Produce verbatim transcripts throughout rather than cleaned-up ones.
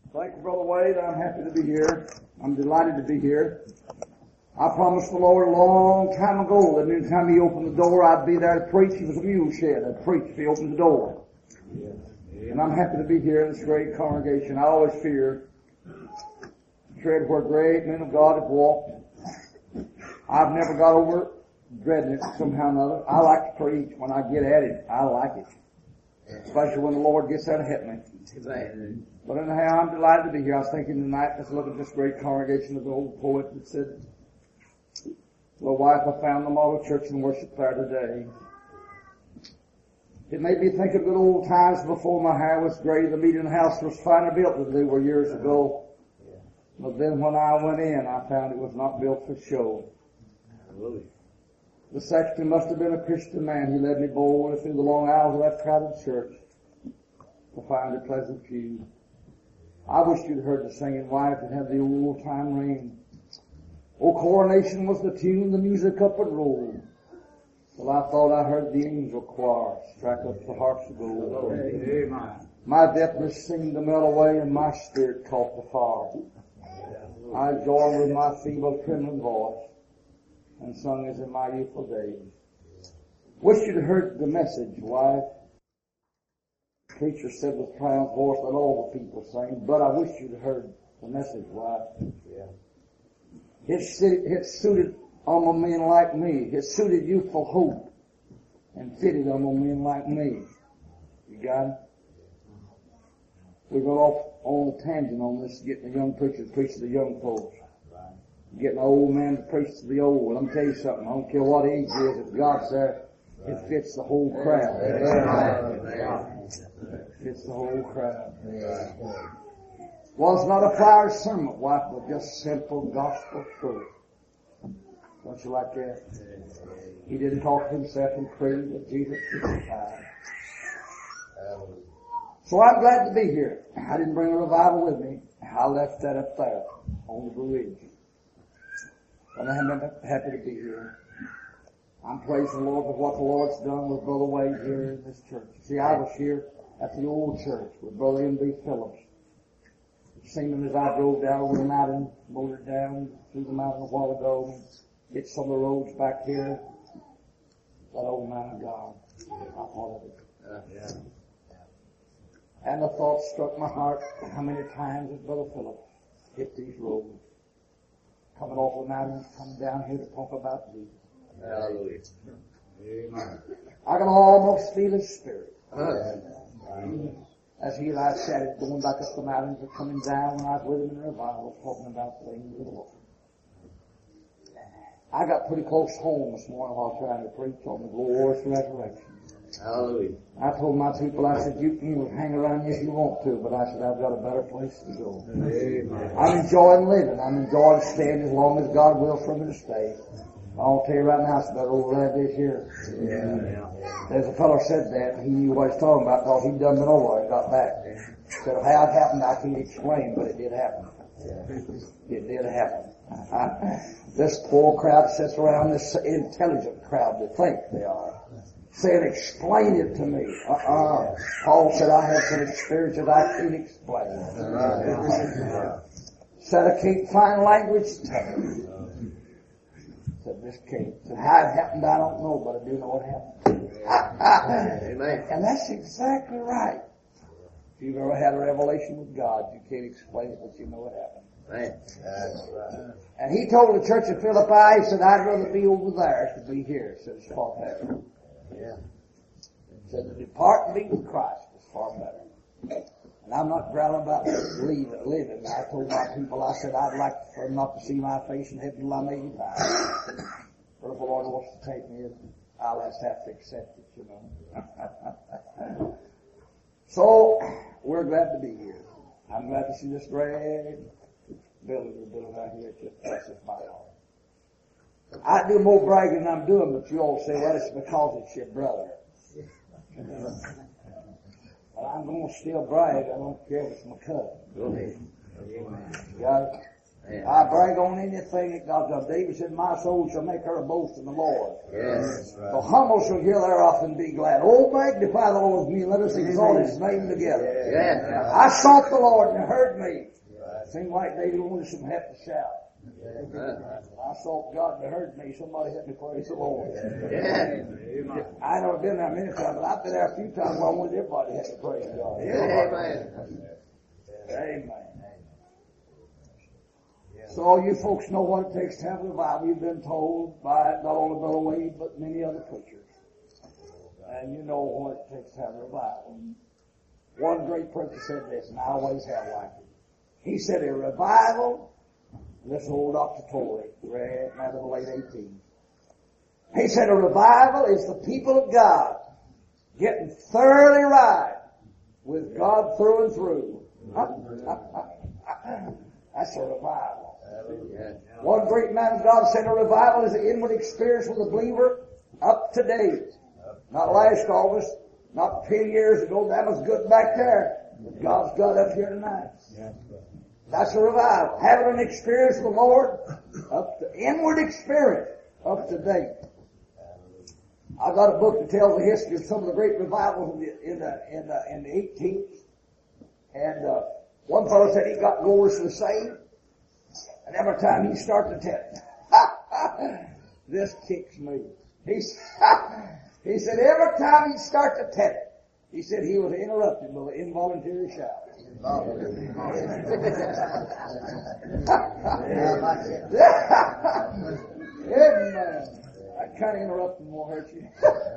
Thank you, Brother Wade. I'm happy to be here. I'm delighted to be here. I promised the Lord a long time ago that any time He opened the door, I'd be there to preach. He was a mule shed. I'd preach if He opened the door. And I'm happy to be here in this great congregation. I always fear to tread where great men of God have walked. I've never got over dreading it somehow or another. I like to preach. When I get at it, I like it. Especially when the Lord gets there to help me. But anyhow, I'm delighted to be here. I was thinking tonight, let's look at this great congregation of the old poet that said, "The wife I found the model church and worship there today." It made me think of good old times before my hair was gray. The meeting house was finer built than they were years ago. But then when I went in, I found it was not built for show. The sexton must have been a Christian man. He led me boldly through the long aisles of that crowded church to find a pleasant pew. I wish you'd heard the singing wife and had the old time ring. Oh, coronation was the tune, the music up and rolled. Well, I thought I heard the angel choir strike up the harps of gold. Amen. My deafness seemed to melt away and my spirit caught the fire. I joined with my feeble, trembling voice and sung as in my youthful days. Wish you'd heard the message, wife. The preacher said with triumph voice, let all the people sing, but I wish you'd heard the message, wife. Yeah. It, it suited among men like me. It suited youthful hope and fitted among men like me. You got it? We got off on a tangent on this, getting a young preacher to preach to the young folks. Getting an old man to preach to the old. Let me tell you something. I don't care what age he is. If God's there, it fits the whole crowd. It fits the whole crowd. Was not a flowery sermon, wife, but just simple gospel truth. Don't you like that? He didn't talk to himself and prove that Jesus crucified. So I'm glad to be here. I didn't bring a revival with me. I left that up there on the bridge. And I'm happy to be here. I'm praising the Lord for what the Lord's done with Brother Wade here in this church. See, I was here at the old church with Brother M B Phillips. Singing as I drove down over the mountain, motored down through the mountain a while ago, hit some of the roads back here. That old man of God. I thought of it. Uh, yeah. And the thought struck my heart, how many times has Brother Phillips hit these roads? Coming off the mountain, coming down here to talk about Jesus. Hallelujah. Amen. I can almost feel his spirit. Amen. As he and I said it, going back up the mountains and coming down when I was with him in the revival, talking about things of the Lord. I got pretty close home this morning while trying to preach on the glorious resurrection. Hallelujah. I told my people, I said, you can hang around me if you want to, but I said, I've got a better place to go. Amen. I'm enjoying living. I'm enjoying staying as long as God wills for me to stay. I'll tell you right now, it's better over there this year. Yeah. There's a fellow said that. He knew what he was talking about because he'd done been over and got back. Said, how it happened, I can't explain, but it did happen. It did happen. This poor crowd sits around, this intelligent crowd they think they are, saying, explain it to me. Uh-uh. Paul said, I have some experience that I can't explain. Said, I can't find language to tell you. Said, this can't. Said, how it happened, I don't know, but I do know what happened. Amen. And that's exactly right. If you've ever had a revelation with God, you can't explain it, but you know what happened. Right. That's right. And he told the church of Philippi, he said, I'd rather be over there than be here. Said, it's far better. Yeah. He said, to depart and be with Christ is far better. And I'm not growling about leave, living. I told my people, I said, I'd like for them not to see my face in heaven till I'm eighty-five. But if the Lord wants to take me, I'll just have to accept it, you know. So, we're glad to be here. I'm glad to see this great building we're building out here. It just blesses my heart. I do more bragging than I'm doing, but you all say, well, it's because it's your brother. But I'm going to still brag. I don't care if it's my cousin. Go ahead. Got it? Yeah. I brag on anything that God does. David said, my soul shall make her a boast in the Lord. Yes. Right. The humble shall hear thereof and be glad. Oh, magnify the Lord with me and let us exalt His name together. Yes. Yeah. I sought the Lord and He heard me. Right. Seemed like David wanted some help to shout. Yeah. I sought God and He heard me. Somebody help me praise the Lord. Yeah. I ain't never been there many times, but I've been there a few times where I wanted everybody to help me praise God. Yeah. Amen. Amen. So all you folks know what it takes to have a revival. You've been told by not only Brother Wade, but many other preachers. And you know what it takes to have a revival. One great preacher said this, and I always have liked it. He said, a revival, this old Doctor Torrey, read out of the late eighties. He said, a revival is the people of God getting thoroughly right with God through and through. That's a revival. One great man of God said a revival is the inward experience with the believer up to date. Not last August, not ten years ago. That was good back there. But God's got up here tonight. That's a revival. Having an experience with the Lord, up to inward experience, up to date. I got a book that tells the history of some of the great revivals in the in the in the, in the eighteenth. And uh, one fellow said he got goers to the same. And every time he started to tell, this kicks me. He, he said every time he'd start to tell it, he said he was interrupted by an involuntary shout. Amen. That kind of interrupting won't hurt you.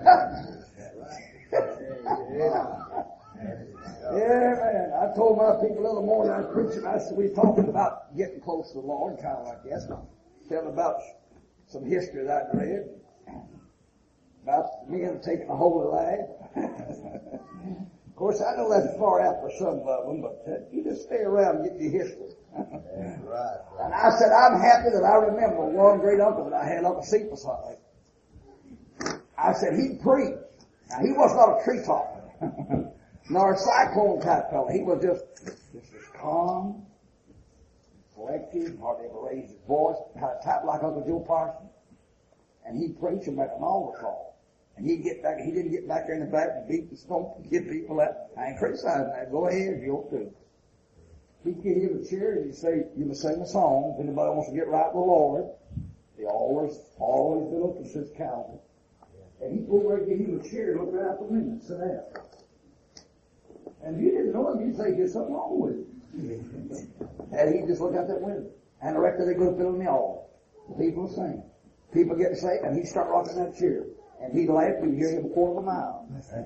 Yeah, man. I told my people the other morning I was preaching, I said, we were talking about getting close to the Lord, kind of like that. Telling about some history that I'd read. About men taking a holy life. Of course, I know that's far out for some of them, but uh, you just stay around and get your history. Right, right. And I said, I'm happy that I remember one great uncle that I had, Uncle Cephas Huntley. I said, he'd preach. Now, he was not a tree topper. Nor a cyclone type fellow. He was just, just as calm, collected, hardly ever raised his voice, had a type like Uncle Joe Parsons. And he'd preach him at an altar call. And he'd get back, he didn't get back there in the back and beat and stomp and get people out. I ain't criticizing that. Go ahead if you want to. He'd get him a chair and he'd say, you must sing a song. If anybody wants to get right with the Lord, he always, always been open since Calvary. And he'd go over and give him a chair and look right out the window and sit down. And if you didn't know him, you'd say there's something wrong with him. And he'd just look out that window. And the rest of they go fill in the altar. The people would sing. People get saved, and he'd start rocking that chair. And he'd laugh, and you'd hear him a quarter of a mile.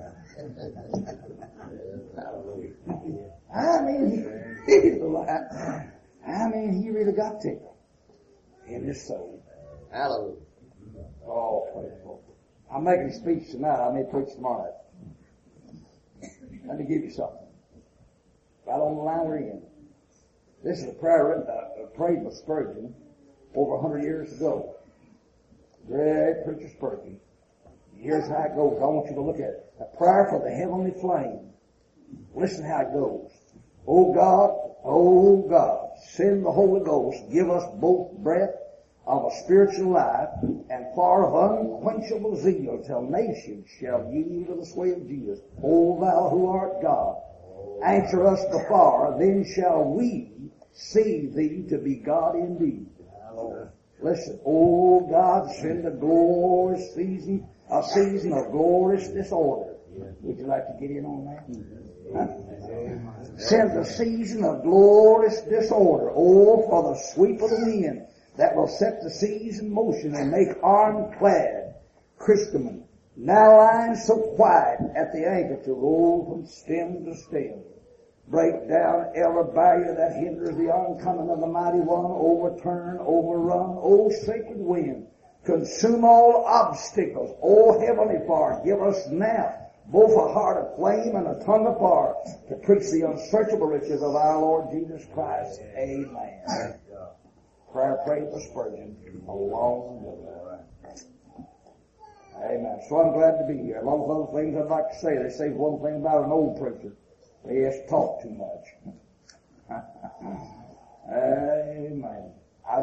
I mean, he, he'd laugh. I mean, he really got to in his soul. Hallelujah. Oh, praise the Lord. I'm making a speech tonight. I may preach tomorrow. Let me give you something. Right on the line we're in. This is a prayer uh, prayed by Spurgeon over a hundred years ago. Great preacher Spurgeon. Here's how it goes. I want you to look at it. A prayer for the heavenly flame. Listen how it goes. Oh God, oh God, send the Holy Ghost. Give us both breath of a spiritual life and fire of unquenchable zeal till nations shall yield to the sway of Jesus. O thou who art God, answer us the far, then shall we see thee to be God indeed. Listen, O God, send a glorious season, a season of glorious disorder. Would you like to get in on that? Huh? Send a season of glorious disorder. Oh, for the sweep of the wind that will set the seas in motion and make arm-clad Christendom, now lying so quiet at the anchor, to roll from stem to stem. Break down every barrier that hinders the oncoming of the mighty one, overturn, overrun, O sacred wind, consume all obstacles, O heavenly fire, give us now both a heart of flame and a tongue of fire to preach the unsearchable riches of our Lord Jesus Christ. Amen. Prayer prayed for Spurgeon along with that. Amen. So I'm glad to be here. A lot of other things I'd like to say. They say one thing about an old preacher. He has to talk too much. Amen.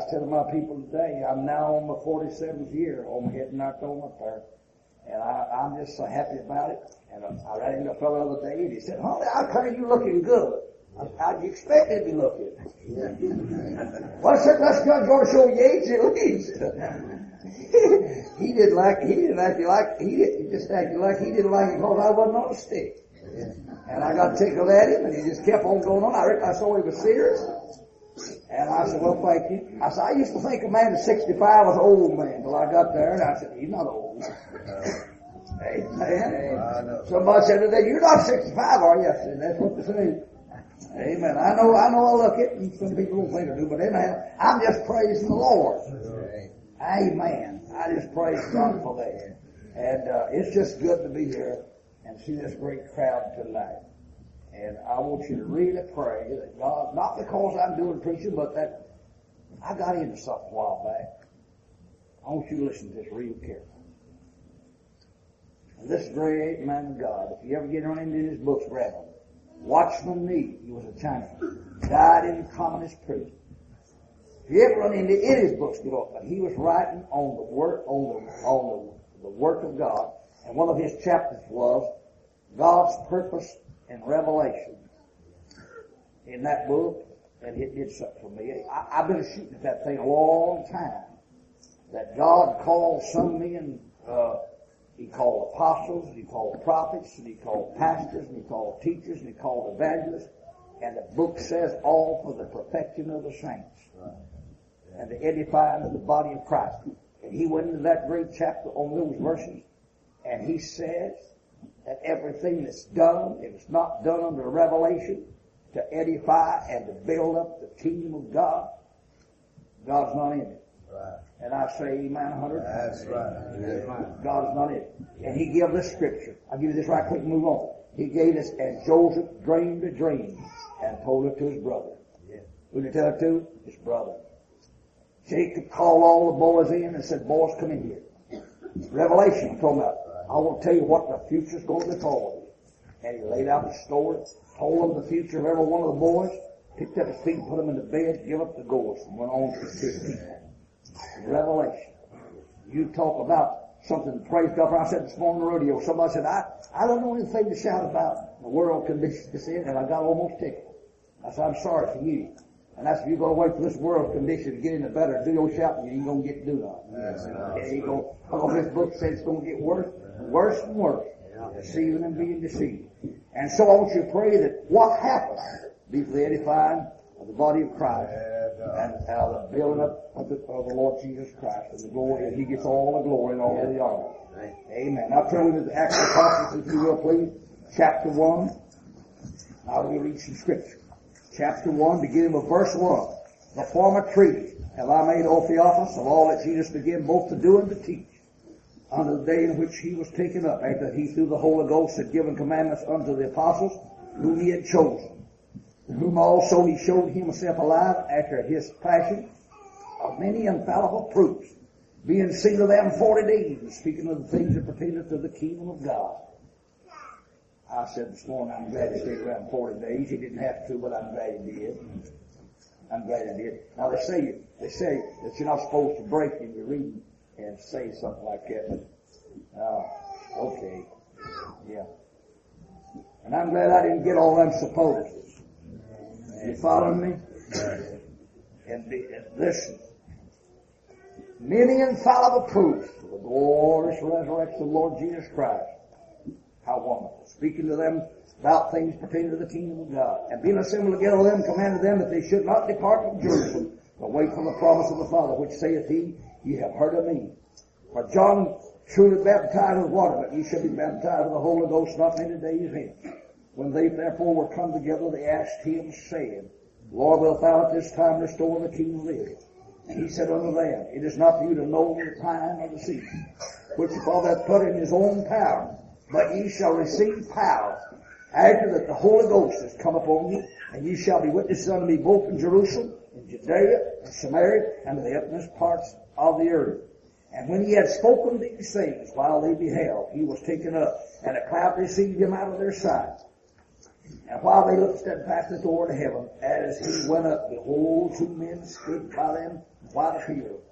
was telling my people today, I'm now on my forty-seventh year on my head knocked on up there. And I, I'm just so happy about it. And I, I ran into a fellow the other day and he said, "Honey, how come you looking good? How'd you expect to be looking?" Well, I said, "That's God going to show you age at least." He didn't like, he didn't act like, he, didn't, he just acted like he didn't like it because I wasn't on a stick. And I got tickled at him and he just kept on going on. I reckon I saw he was serious. And I said, "Well, thank you." I said, "I used to think a man at sixty-five was an old man till I got there." And I said, "He's not old." Amen. Somebody said today, "You're not sixty-five, are you?" I said, "That's what they say." Amen. I know, I know I look it, and some people don't think I do, but amen. I'm just praising the Lord. Amen. I just praise God for that. And uh, it's just good to be here and see this great crowd tonight. And I want you to really pray that God, not because I'm doing preaching, but that I got into something a while back. I want you to listen to this real carefully. And this great man of God, if you ever get around into his books, grab them. Watchman Nee, he was a Chinaman, died in communist prison. If you ever run into any of his books, get off. But he was writing on the work, on the on the, the work of God, and one of his chapters was God's purpose and revelation. In that book, and it did something for me. I, I've been shooting at that thing a long time. That God called some men. Uh, He called apostles, he called prophets, and he called pastors, and he called teachers, and he called evangelists. And the book says all for the perfection of the saints. Right. And the edifying of the body of Christ. And he went into that great chapter on those verses, and he says that everything that's done, if it's not done under revelation, to edify and to build up the kingdom of God, God's not in it. Right. And I say amen a hundred times. That's right. God is not in it. And he gave this scripture. I'll give you this right quick and move on. He gave us, and Joseph dreamed a dream and told it to his brother. Yeah. Who did he tell it to? His brother. Jacob called all the boys in and said, "Boys, come in here." Revelation, I'm talking about. I want to tell you what the future's going to be called. And he laid out the story, told them the future of every one of the boys, picked up his feet and put them in the bed, give up the ghost, and went on to his people. Revelation. You talk about something to praise God for. I said this morning on the radio, somebody said, I, I don't know anything to shout about the world condition this in, and I got almost tickled. I said, I'm sorry for you. And that's if you're going to wait for this world condition to get any better, do your shouting, you ain't going to get to do nothing. Yeah, you go, oh, this book says it's going to get worse, worse and worse. Deceiving and being deceived. And so I want you to pray that what happens be for the edifying of the body of Christ and uh, the building up of the, of the Lord Jesus Christ and the glory, and he gets all the glory and all the honor. Amen. Now turn to the Acts of the Apostles, if you will, please. Chapter one. Now we read some scripture. Chapter one, beginning with verse one. The former treaty have I made, O Theophilus, of all that Jesus began both to do and to teach, unto the day in which he was taken up, after he through the Holy Ghost had given commandments unto the apostles whom he had chosen, whom also he showed himself alive after his passion of many infallible proofs, being seen of them forty days, and speaking of the things that pertain to the kingdom of God. I said this morning, I'm glad he stayed around forty days. He didn't have to, but I'm glad he did. I'm glad he did. Now they say they say that you're not supposed to break in your reading and say something like that, but uh, okay, yeah. And I'm glad I didn't get all them supposes. You following me? And, be, and listen. Many infallible proofs of the glorious resurrection of the Lord Jesus Christ. How wonderful. Speaking to them about things pertaining to the kingdom of God. And being assembled together with them, commanded them that they should not depart from Jerusalem, but wait for the promise of the Father, which saith he, Ye have heard of me. For John truly baptized with water, but ye shall be baptized with the Holy Ghost not many days hence. When they therefore were come together, they asked him, saying, Lord, wilt thou at this time restore the kingdom of Israel? And he said unto them, It is not for you to know the time or the season, which the Father hath put in his own power, but ye shall receive power after that the Holy Ghost is come upon you, and ye shall be witnesses unto me both in Jerusalem, in Judea, and Samaria, and to the utmost parts of the earth. And when he had spoken these things, while they beheld, he was taken up, and a cloud received him out of their sight. And while they looked steadfastly toward heaven, as he went up, behold, two men stood by them white appeared,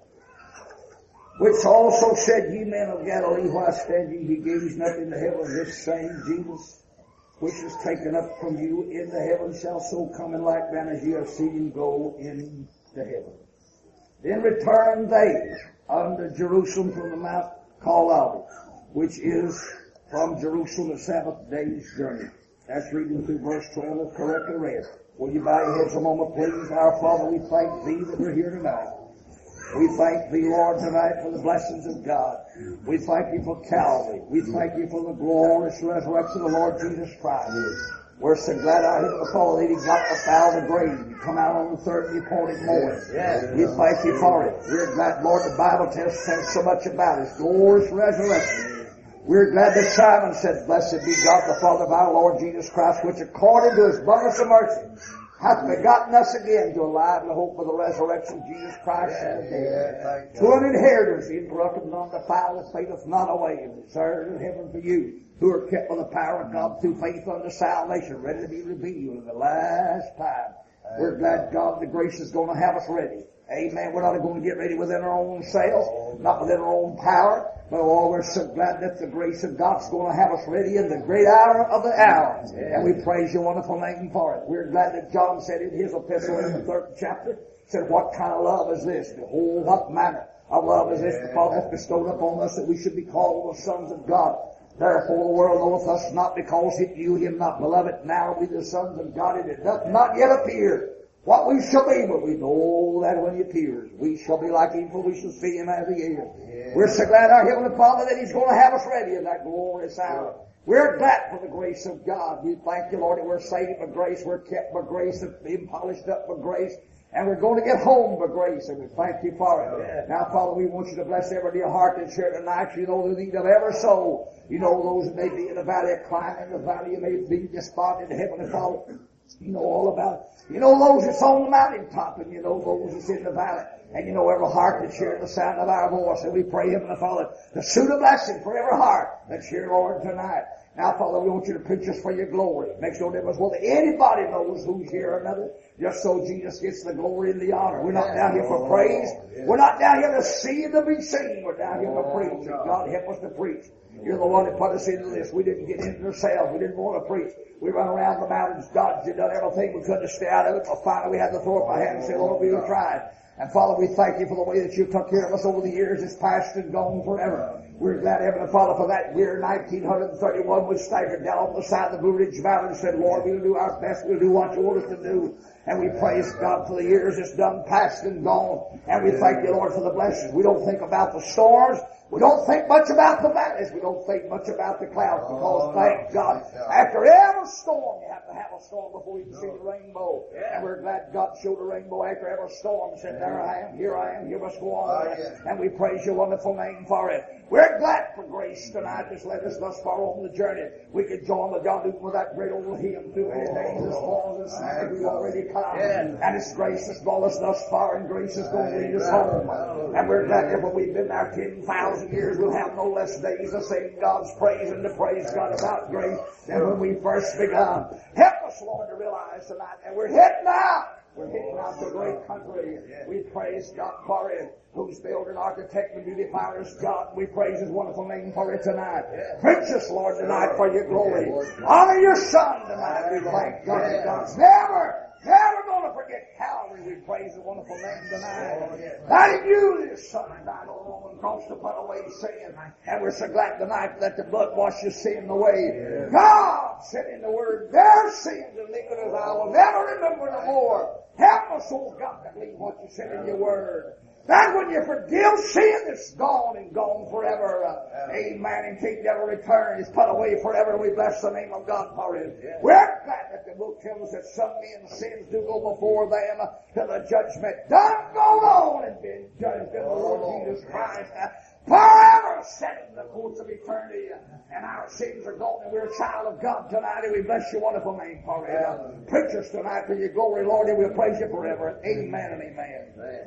which also said, Ye men of Galilee, why stand ye? He gazed not into heaven, this same Jesus, which is taken up from you into heaven, shall so come in like manner as ye have seen him go into heaven. Then returned they unto Jerusalem from the mount called Olivet, which is from Jerusalem a Sabbath day's journey. That's reading through verse twelve, that's correctly read. Will you bow your heads a moment, please? Our Father, we thank Thee that we're here tonight. We thank Thee, Lord, tonight for the blessings of God. We thank You for Calvary. We thank You for the glorious resurrection of the Lord Jesus Christ. We're so glad our Heavenly Father that He got up out of the grave. You come out on the third and you appointed morning. We thank You for it. We're glad, Lord, the Bible tells us so much about His glorious resurrection. We're glad that Simon said, Blessed be God the Father of our Lord Jesus Christ, which according to His abundance of mercy hath begotten us again to a lively hope of the resurrection of Jesus Christ from the dead, to an inheritance incorruptible and undefiled that fadeth not away, and reserved in heaven for you, who are kept by the power of God through faith unto salvation, ready to be revealed in the last time. We're glad, God, the grace is going to have us ready. Amen. We're not going to get ready within our own selves, not within our own power, but oh, we're so glad that the grace of God's going to have us ready in the great hour of the hour. And we praise Your wonderful name for it. We're glad that John said in his epistle in the third chapter, said, What kind of love is this? Behold, what manner of love is this the Father hath bestowed upon us, that we should be called the sons of God. Therefore the world knoweth us not, because it knew Him not. Beloved, now we the sons of God, and it doth not yet appear what we shall be, but we know that when He appears, we shall be like Him, for we shall see Him as He is. Yeah. We're so glad, our Heavenly Father, that He's going to have us ready in that glorious hour. We're glad for the grace of God. We thank You, Lord, that we're saved by grace, we're kept by grace, and being polished up by grace, and we're going to get home by grace, and we thank You for it. Yeah. Now, Father, we want You to bless every dear heart that's here tonight. You know the need of every soul. You know those that may be in the valley of climbing, the valley you may be despondent, Heavenly Father. You know all about it. You know those that's on the mountaintop, and you know those that's in the valley. And you know every heart that's hearing the sound of our voice. And we pray, Heavenly Father, to suit a blessing for every heart that's here, Lord, tonight. Now, Father, we want You to preach us for Your glory. Makes no difference whether anybody knows who's here or another. Just so Jesus gets the glory and the honor. We're not down here for praise. We're not down here to see and to be seen. We're down here to preach. And God help us to preach. You're the one that put us into this. We didn't get into ourselves. We didn't want to preach. We run around the mountains, dodged and done everything we could to stay out of it. But finally we had to throw up our hand and say, Lord, we have tried. And Father, we thank You for the way that You took care of us over the years. It's past and gone forever. We're glad, Heavenly Father, for that year nineteen thirty-one, we staggered down on the side of the Blue Ridge Mountain and said, Lord, we'll do our best. We'll do what You want us to do. And we praise God for the years that's done, past and gone. And we thank You, Lord, for the blessings. We don't think about the storms. We don't think much about the valleys. We don't think much about the clouds, because thank God, after every storm, you have to have a storm before you can see the rainbow. And we're glad God showed the rainbow after every storm and said, there I am, here I am, here must go on. And we praise Your wonderful name for it. We're glad for grace tonight that's led us thus far on the journey. We could join with John Newton with that great old hymn, through any days as long as we've already come. And it's grace that's brought us thus far, and grace is going to lead us home. And we're glad that when we've been there ten thousand years, we'll have no less days to sing God's praise and to praise God about grace than when we first begun. Help us, Lord, to realize tonight that we're heading out. We're heading out to a great country. We praise God for it. Who's built an architect and beautifier is God. We praise His wonderful name for it tonight. Preach us, Lord, tonight for Your glory. Honor Your Son tonight. We thank God that God's never, never going to forget Calvary. We praise His wonderful name tonight. That He knew His Son died on the Roman cross to put away sin. And we're so glad tonight that the blood washes sin away. God said in the Word, their sins and iniquities I will never remember no more. Help us, oh God, to believe what You said in Your Word. That when You forgive sin, it's gone and gone forever. Uh, amen. And can't never return. It's put away forever. We bless the name of God for it. We're glad that the book tells us that some men's sins do go before them uh, to the judgment. Don't go on and be judged in the Lord Jesus Christ. Uh, forever set in the courts of eternity. Uh, and our sins are gone, and we're a child of God tonight, and we bless Your wonderful name for it. Uh, preach us tonight for Your glory, Lord, and we'll praise You forever. Amen and amen. Amen.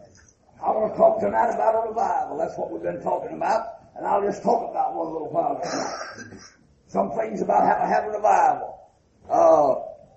I want to talk tonight about a revival. That's what we've been talking about. And I'll just talk about one little while tonight. Some things about how to have a revival. Uh,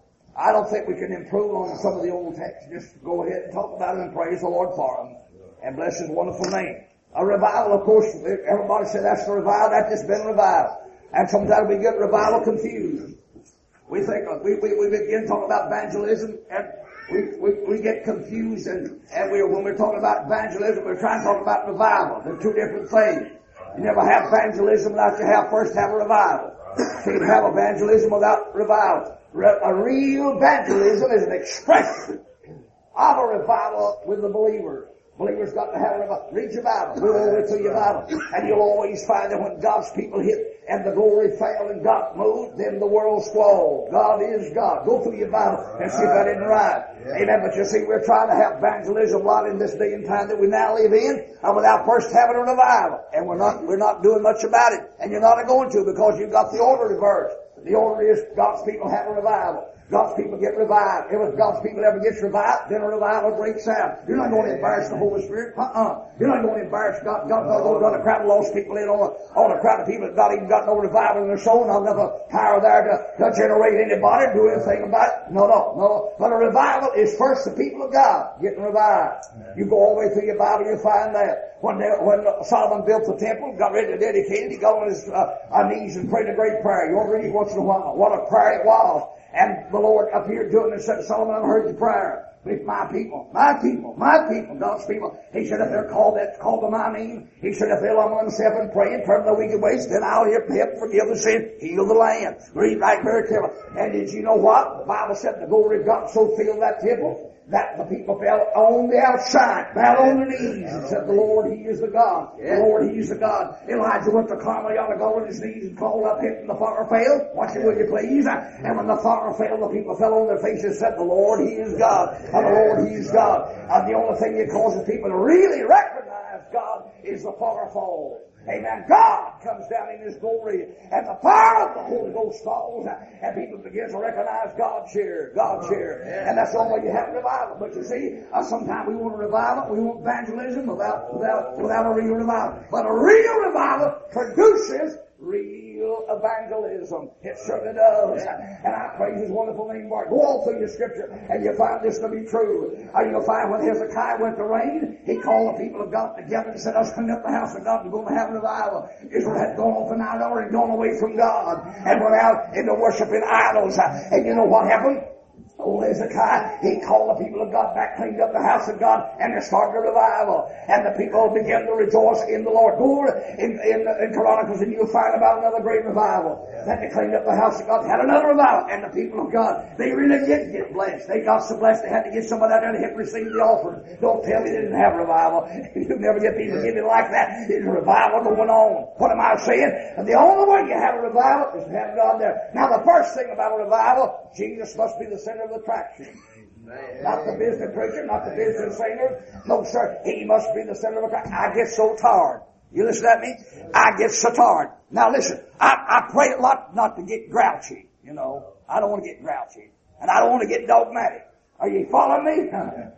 I don't think we can improve on some of the old texts. Just go ahead and talk about them and praise the Lord for them. And bless His wonderful name. A revival, of course, everybody said that's the revival. That's just been a revival. And sometimes we get revival confused. We think, we, we, we begin talking about evangelism and we, we, we get confused and, and we, when we're talking about evangelism, we're trying to talk about revival. They're two different things. You never have evangelism without you have first have a revival. So you have evangelism without revival. Re- a real evangelism is an expression of a revival with the believer. Believers got to have a revival. Read your Bible. Go over to your Bible. And you'll always find that when God's people hit and the glory fell and God moved, then the world squalled. God is God. Go through your Bible and see if that isn't right. Amen. But you see, we're trying to have evangelism a lot in this day and time that we now live in, and without first having a revival. And we're not, we're not doing much about it. And you're not going to because you've got the order reversed. The order is God's people have a revival. God's people get revived. If God's people ever gets revived, then a revival breaks out. You're not going to embarrass the Holy Spirit. Uh-uh. You're not going to embarrass God. God's not going to run a crowd of lost people in on a, on a crowd of people that not even got no revival in their soul, not enough power there to, to generate anybody, do anything about it. No, no, no. But a revival is first the people of God getting revived. You go all the way through your Bible, you'll find that. When, they, when Solomon built the temple, got ready to dedicate it, he got on his uh, knees and prayed a great prayer. You ought to read it once in a while. What a prayer it was. And the Lord appeared to him and said, Solomon, I've heard your prayer. It's my people, my people, my people, God's people. He said, if they're called, that's called by my name. He said, if they'll humble themselves and pray and turn the wicked ways, then I'll help them forgive the sin, heal the land. Read right very carefully. And did you know what? The Bible said the glory of God so filled that temple that the people fell on the outside, fell on their knees, and said, the Lord, He is the God. The Lord, He is the God. Elijah went to Carmel, he ought to go on his knees and called up him, and the fire failed. Watch it, will you please? And when the fire failed, the people fell on their faces and said, the Lord, He is God. And the Lord, He is God. And the only thing that causes people to really recognize God is the fire falls. Amen. God comes down in His glory, and the power of the Holy Ghost falls, and people begin to recognize God's here, God's here. And that's the only way you have revival. But you see, uh, sometimes we want a revival, we want evangelism without, without, without a real revival. But a real revival produces real evangelism. It certainly does. And I praise His wonderful name for it. Go all through your scripture and you'll find this to be true. Uh, you'll find when Hezekiah went to reign, he called the people of God together and said, let's clean up the house of God and we're going to have a revival. Israel had gone off an idol and gone away from God and went out into worshiping idols. And you know what happened? Old Hezekiah, he called the people of God back, cleaned up the house of God, and there started a revival. And the people began to rejoice in the Lord. Go over in, in, in Chronicles and you'll find about another great revival. That they cleaned up the house of God, had another revival. And the people of God, they really did get blessed. They got so blessed they had to get somebody out there to help receive the offering. Don't tell me they didn't have revival. You'll never get people giving like that. There's a revival going on. What am I saying? And the only way you have a revival is to have God there. Now the first thing about a revival, Jesus must be the center of attraction. Amen. Not the business preacher, not the business singer. No, sir. He must be the center of attraction. I get so tired. You listen at me? I get so tired. Now listen, I, I pray a lot not to get grouchy, you know. I don't want to get grouchy. And I don't want to get dogmatic. Are you following me?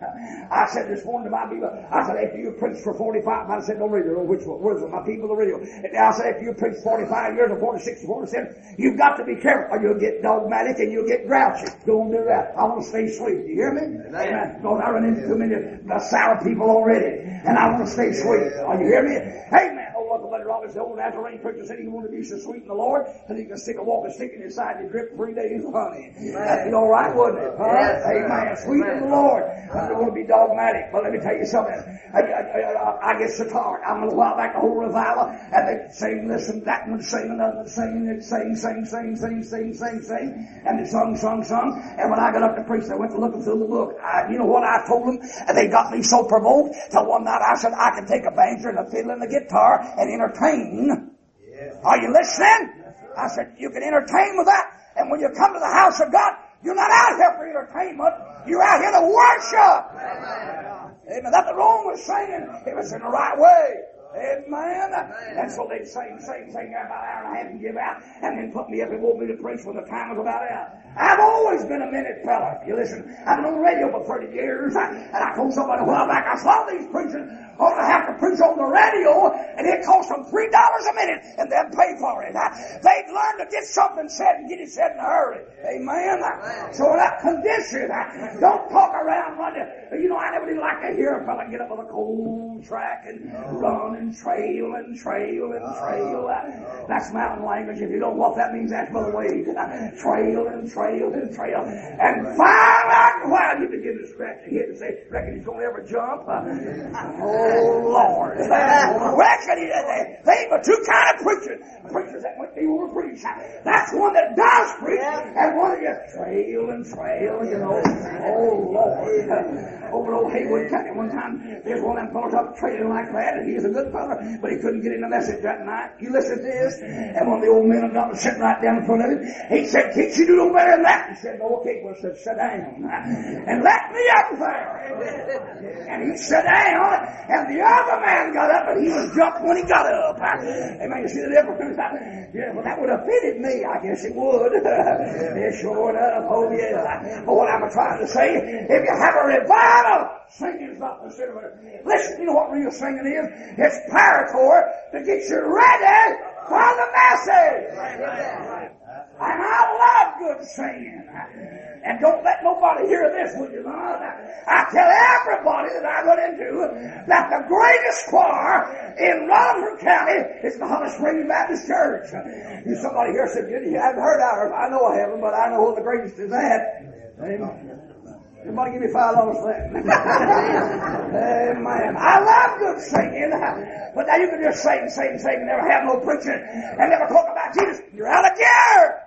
I said this morning to my people, I said, after you preach for forty-five, I said, don't read it, which one? Where's it? My people, the radio. And I said, after you preach forty-five years or forty-six or forty-seven, you've got to be careful or you'll get dogmatic and you'll get grouchy. Don't do that. I want to stay sweet. You hear me? Amen. Don't I run into too many uh, sour people already. And I want to stay sweet. Are you hear me? Amen. Oh, Uncle Buddy Roberts, the old Nazarene preacher said he wanted to be so sweet in the Lord that he could stick a walking stick in his side and drip three days of honey. That'd be all right, wouldn't it? Huh? Yes, amen. Sweet in the Lord. I don't want to be dogmatic, but let me tell you something. I, I, I, I get so tired. I'm a while back the whole revival, and they sing this and that and sing another, sing and sing, sing, sing, sing, sing, sing, sing, and they sung, sung, sung. And when I got up to preach, they went to looking through the book. I, you know what I told them? And they got me so provoked till one night I said I can take a banjo and a fiddle and a guitar and entertain. Yes. Are you listening? I said you can entertain with that, and when you come to the house of God, you're not out here for entertainment. You're out here to worship. Amen. Amen. Nothing wrong with singing if it's in the right way. Amen. And so they'd sing, sing, sing about an hour and a half and give out, and then put me up and want me to preach when the time was about out. I've always been a minute fella. You listen, I've been on the radio for thirty years, and I told somebody a while back, I saw these preachers ought to have to preach on the radio, and it cost them three dollars a minute, and then pay for it. They'd learn to get something said and get it said in a hurry. Amen. So that condition, don't talk around. You know, I never did like to hear a fella get up on a cold track and run and trail and trail and trail. That's mountain language. If you don't know what that means, that's Brother Wade. Trail and trail and trail. And finally, after a while, you begin to scratch your head and say, reckon he's going to ever jump? Oh, Lord. Reckon he, they, they ain't but two kind of preachers. Preachers that went to over preach. That's one that does preach, and one that just trail and trail, you know. Oh, Lord. Over old Haywood County one time, there's one of them fellows up trailing like that, and he was a good fellow, but he couldn't get in the message that night. You listen to this, and one of the old men got was sitting right down in front of him. He said, can't you do no better than that? He said, no, okay. Well, said, sit down, and let me up there. And he sat down, and the other man got up, and he was jumped when he got up. Amen. You see the difference? Yeah, well, that would have fitted me. I guess it would. Yeah, sure enough. Oh, yeah. But what I'm trying to say, if you have a revival, singing's not the sin of it. Listen, you know what real singing is? It's power corps to get you ready for the message. And I love good singing. And don't let nobody hear this, will you not? I tell everybody that I run into that the greatest choir in Rutherford County is the Holly Springs Baptist Church. You somebody here said, you haven't heard ours. I know I haven't, but I know who the greatest is at. Amen. Somebody give me five dollars for that. Amen. I love good singing, but now you can just sing, sing, sing, and never have no preaching, and never talk about Jesus. You're out of gear.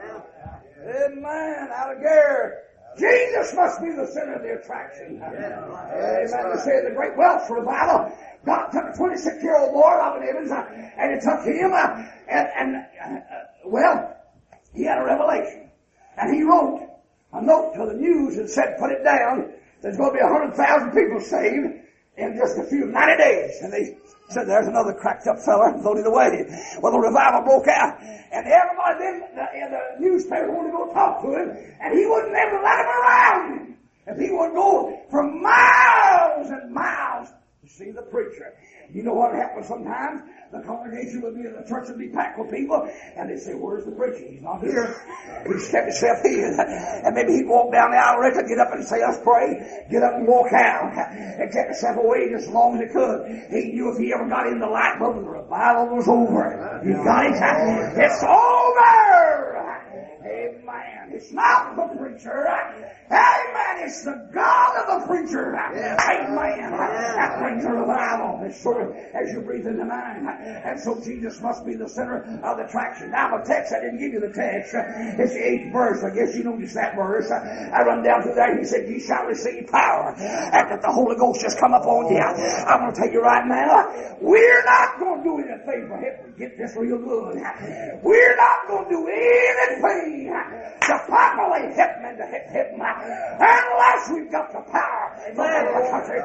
Amen. Out of gear. Jesus must be the center of the attraction. Amen. They say the great Welsh revival, God took a twenty-six-year-old boy, Robin Evans, and it took him, and, and uh, well, he had a revelation, and he wrote a note to the news and said, put it down, there's going to be one hundred thousand people saved in just a few, ninety days. And they said, there's another cracked up fella floated away. Well, the revival broke out, and everybody then in the newspaper wanted to go talk to him, and he wouldn't ever let him around. And people would go for miles and miles to see the preacher. You know what happens sometimes? The congregation would be in the church would be packed with people, and they'd say, where's the preacher? He's not here. He's kept himself hid. And maybe he'd walk down the aisle, get up and say, let's pray, get up and walk out, and kept himself away just as long as he could. He knew if he ever got in the light bulb, the revival was over. You got it? It's over! Amen. It's not the preacher. Amen. It's the God of the preacher. Amen. That brings a revival as sure as you breathe in the mind. And so Jesus must be the center of the attraction. Now the text, I didn't give you the text. It's the eighth verse. I guess you noticed that verse. I run down through there. He said, ye shall receive power after the Holy Ghost just come upon you. I'm going to tell you right now, we're not going to do anything for him to get this real good. We're not going to do anything to populate heaven and to hit heaven unless we've got the power from the country.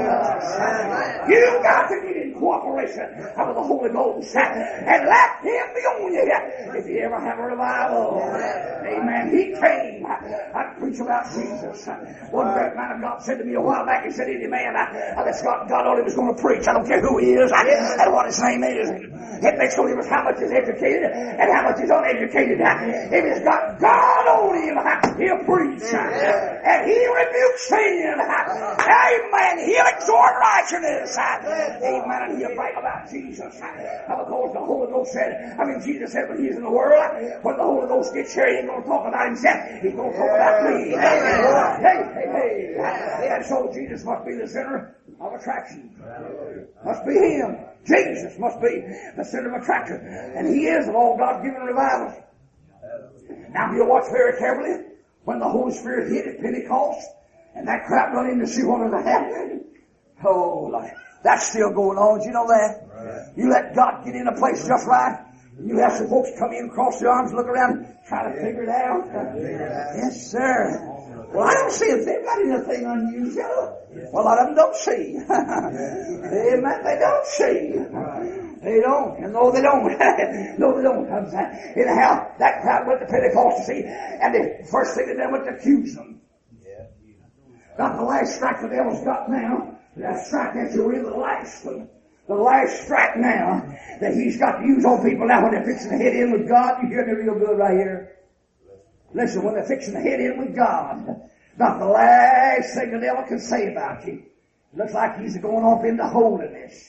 You've got to get in cooperation with the Holy Ghost and let Him be on you. If you ever have a revival, amen. He came. I preach about Jesus. One great man of God said to me a while back, he said, any man that's got God on him is going to preach. I don't care who he is and what his name is. It makes no difference how much he's educated and how much he's uneducated. If he's got God on him, he'll preach. And he rebukes sin. Amen. He'll exhort righteousness. Amen. And he'll brag about Jesus. Because the Holy Ghost said, I mean, Jesus said when he's in the world, when the Holy Ghost gets here, he ain't going to talk about himself. He's going to talk about me. Hey, hey, hey. And so Jesus must be the center of attraction. Must be him. Jesus must be the center of attraction. And he is of all God-given revivals. Now, if you watch very carefully, when the Holy Spirit hit at Pentecost, and that crowd run in to see what was happening, oh, Lord, that's still going on. Did you know that? Right. You let God get in a place just right, and you have some folks come in, cross their arms, look around, try to figure it out. Yes, sir. Well, I don't see if they've got anything unusual. Well, a lot of them don't see. Amen. They don't see. They don't. And no, they don't. No, they don't. Anyhow, that crowd went to Pentecost to see, and the first thing they did was to accuse them. Got the last strike the devil's got now. That strike, that's really the last one. The last strike now that he's got to use on people now when they're fixing to head in with God. You hear me real good right here? Listen, when they're fixing to head in with God, not the last thing the devil can say about you. Looks like he's going off into holiness.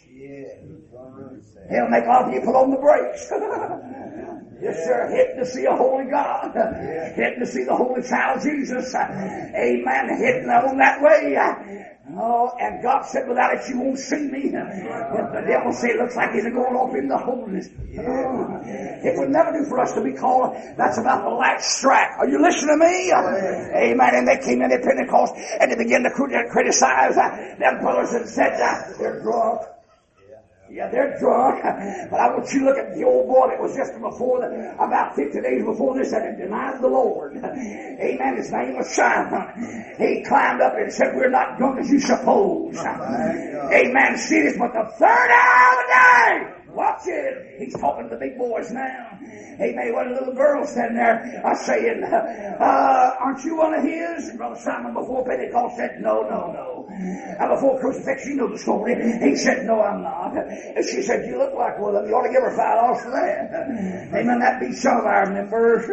He'll make a lot of you put on the brakes. Yes, sir. Hitting to see a holy God. Hitting to see the holy child Jesus. Amen. Hitting on that way. Oh, and God said, without it you won't see me. But the devil said, it looks like he's going off into holiness. Oh, it would never do for us to be called. That's about the last strike. Are you listening to me? Amen. And they came in at Pentecost and they began to criticize them brothers and said, they're drunk. Yeah, they're drunk. But I want you to look at the old boy that was just before, the, about fifty days before this, that had denied the Lord. Amen. His name was Simon. He climbed up and said, we're not drunk as you suppose. Amen. See this, but the third hour of the day. Watch it. He's talking to the big boys now. Amen. One little girl standing there uh, saying, uh, aren't you one of his? And Brother Simon before Pentecost said, no, no, no. And before crucifixion, you know the story. He said, no, I'm not. And she said, you look like one of them. You ought to give her five dollars for that. Amen. That beats some of our members.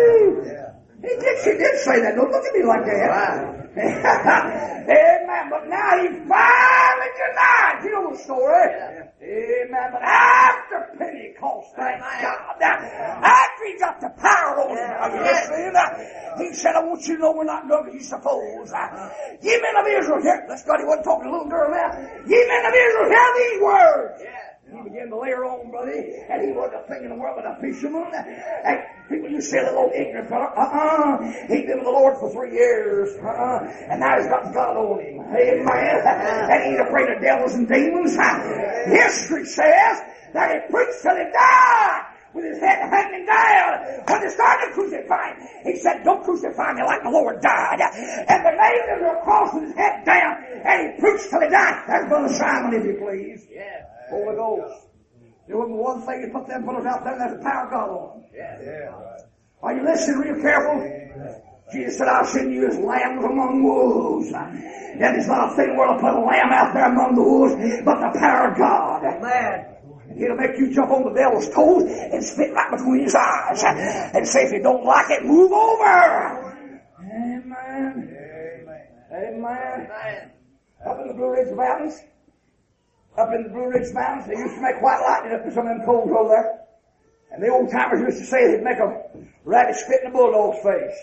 He did, she did say that. Don't look at me like that. Amen. But now he finally denied. You know the story. Amen. But after Pentecost, thank God, after he got the power on him, are you listening? He said, I want you to know we're not drunk as you suppose. Ye men of Israel, hear, let's go, he wasn't talking to a little girl now. Ye men of Israel, hear these words. He began to layer on, buddy, and he wasn't a thing in the world but a fisherman. And people used to say, the little ignorant fellow, uh-uh, he'd been with the Lord for three years, uh-uh, and now he's got God on him. Amen. And he's afraid of devils and demons. History says that he preached till he died with his head hanging down. When they started crucifying, he said, don't crucify me like the Lord died. And they nailed him to a cross with his head down, and he preached till he died. That's Brother Simon, if you please. Yeah. Holy Ghost. There wasn't one thing that put them fellows out there, and there's the power of God on them. Yeah. Yeah. Are you listening real careful? Yeah. Jesus said, I'll send you as lambs among wolves. And there's not a thing where to put a lamb out there among the wolves, but the power of God. Amen. He'll make you jump on the devil's toes and spit right between his eyes. And say, if you don't like it, move over. Amen. Amen. Amen. Up in the Blue Ridge Mountains, up in the Blue Ridge Mountains, they used to make white lightning up in some of them coals over there. And the old timers used to say they'd make a rabbit spit in a bulldog's face.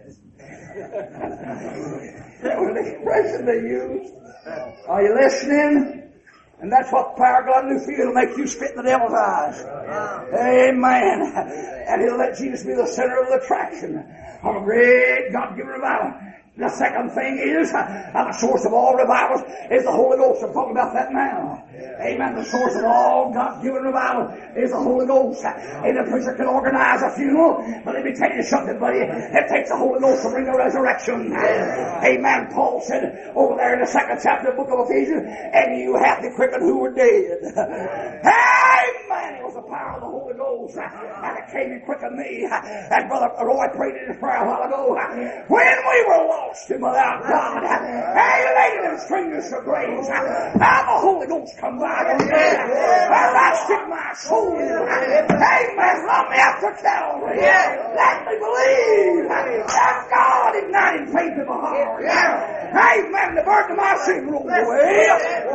That was the expression they used. Are you listening? And that's what the power of God will do for you. It'll make you spit in the devil's eyes. Amen. And he'll let Jesus be the center of the attraction of a great God-given revival. The second thing is, uh, the source of all revivals is the Holy Ghost. I'm talking about that now. Yeah. Amen. The source of all God-given revival is the Holy Ghost. And the preacher can organize a funeral, but let me tell you something, buddy. It takes the Holy Ghost to bring a resurrection. Yeah. Amen. Paul said over there in the second chapter of the book of Ephesians, and you have the quickened who were dead. Amen. It was the power of the Holy Ghost. And it came and quickened me. As Brother Roy prayed in his prayer a while ago. When we were lost and without God, hey, laid in strangers of graves, how the Holy Ghost come by on me. I stick my soul. Amen. Love me after Calvary. Let me believe that God ignited faith in my heart. Amen. The burden of my sin rolled away.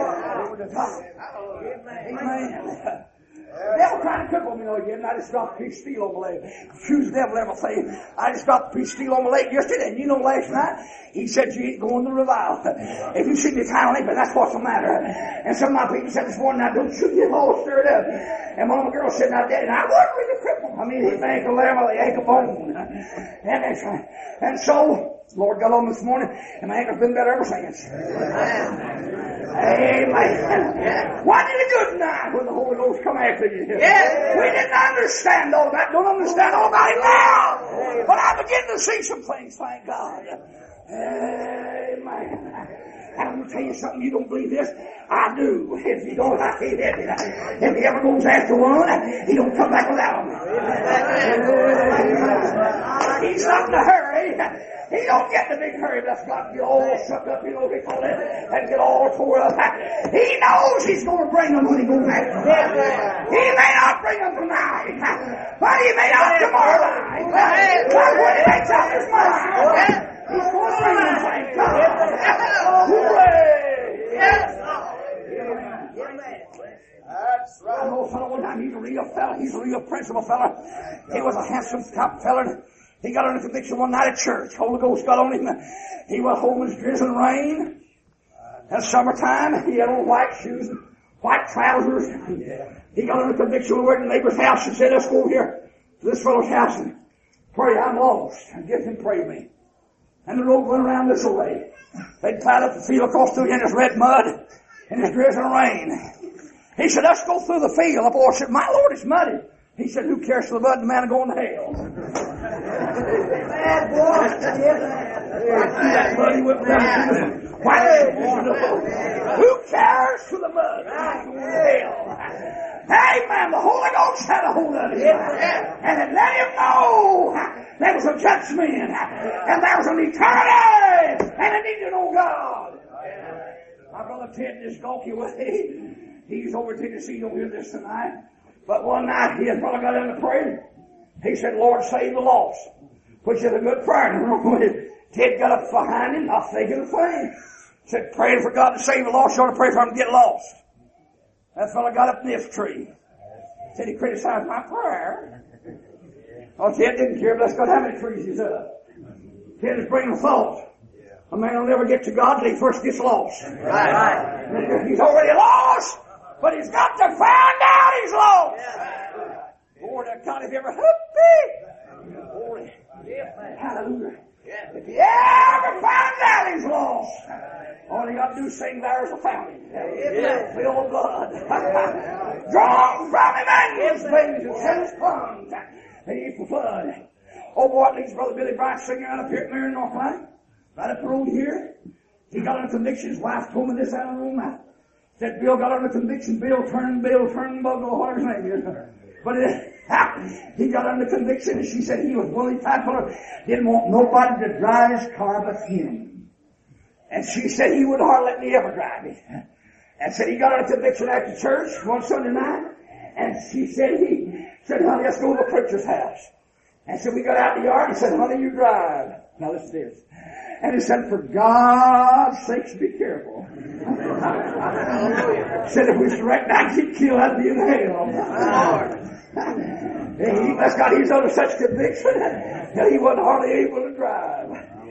Amen. The devil trying to cripple me again, and I just dropped a piece of steel on my leg. Accused the devil of everything. I just dropped a piece of steel on my leg yesterday, and you know last night, he said you ain't going to revival. If you see me kind of limping, that's what's the matter. And some of my people said this morning, now don't you get all stirred up. And one of my girls said, now Daddy, I wasn't really crippled. I mean, his ankle there, my ankle bone. And, that's, and so, Lord got on this morning, and my ankle's been better ever since. Amen. Why did it do tonight when the Holy Ghost come after you? Yeah. We didn't understand all that. Don't understand all about it now. But I begin to see some things, thank God. Amen. And I'm going to tell you something, you don't believe this? I do. If you don't like it, if he ever goes after one, he don't come back without them. He's not in a hurry. He don't get in a big hurry. That's got to get all shook up, you know what they call it, and get all tore up. He knows he's going to bring them when he goes after them. He may not bring them tonight, but he may not tomorrow night. But when he makes up his mind, he's going to bring them, thank God. Hooray! Yes, that's right. I know a fellow one time, he's a real fella, he's a real principal fella. He was a handsome top fella. He got under conviction one night at church. Holy Ghost got on him. He was home in drizzling rain. In summertime, he had on white shoes and white trousers. He got under conviction. We were at the neighbor's house and said, let's go over here to this fellow's house and pray I'm lost. And get him pray me. And the road went around this way. They'd piled up the field across through in this red mud and this drizzling rain. He said, let's go through the field. The boy said, my Lord, it's muddy. He said, who cares for the mud? The man will go to hell. Bad boy. That muddy whipped down to the white. Who cares for the mud? I'm going to hell. Amen. The Holy Ghost had a hold of him. And it let him know there was a judgment. And there was an eternity. And it needed to know God. My brother Ted, this gawky way, he's over in Tennessee, don't hear this tonight. But one night, he and brother got in to pray. He said, Lord, save the lost. Which is a good prayer. And Ted got up behind him, not thinking a thing. Said, praying for God to save the lost, you ought to pray for him to get lost. That fellow got up in this tree. Said he criticized my prayer. Oh, Ted didn't care, but that's got how many trees he's up. Ted is bringing a thought. A man will never get to God till he first gets lost. Right, right. He's already lost, but he's got to find out he's lost. Lord, God, if you ever help me. Glory. Hallelujah. If you ever find out he's lost, all you got to do is sing, there's a fountain. Fill with blood. Draw from him and his veins and set his plums. And he's the flood. Oh boy, it leads Brother Billy Bryant singing out up here at Marion, North Line. Right up the road here. He got under conviction. His wife told me this out of the room. I said, Bill got under conviction. Bill turned, Bill turned, Buggle, whatever his name is. But it, he got under conviction, and she said he was willing type of didn't want nobody to drive his car but him. And she said he would hardly let me ever drive it. And said he got under conviction after church one Sunday night. And she said he said, honey, let's go to the preacher's house. And so we got out in the yard and said, honey, you drive. Now listen to this. And he said, for God's sakes, be careful. Said if we was right now, he'd kill, I'd be in hell. He must God, he's under such conviction that he wasn't hardly able to drive.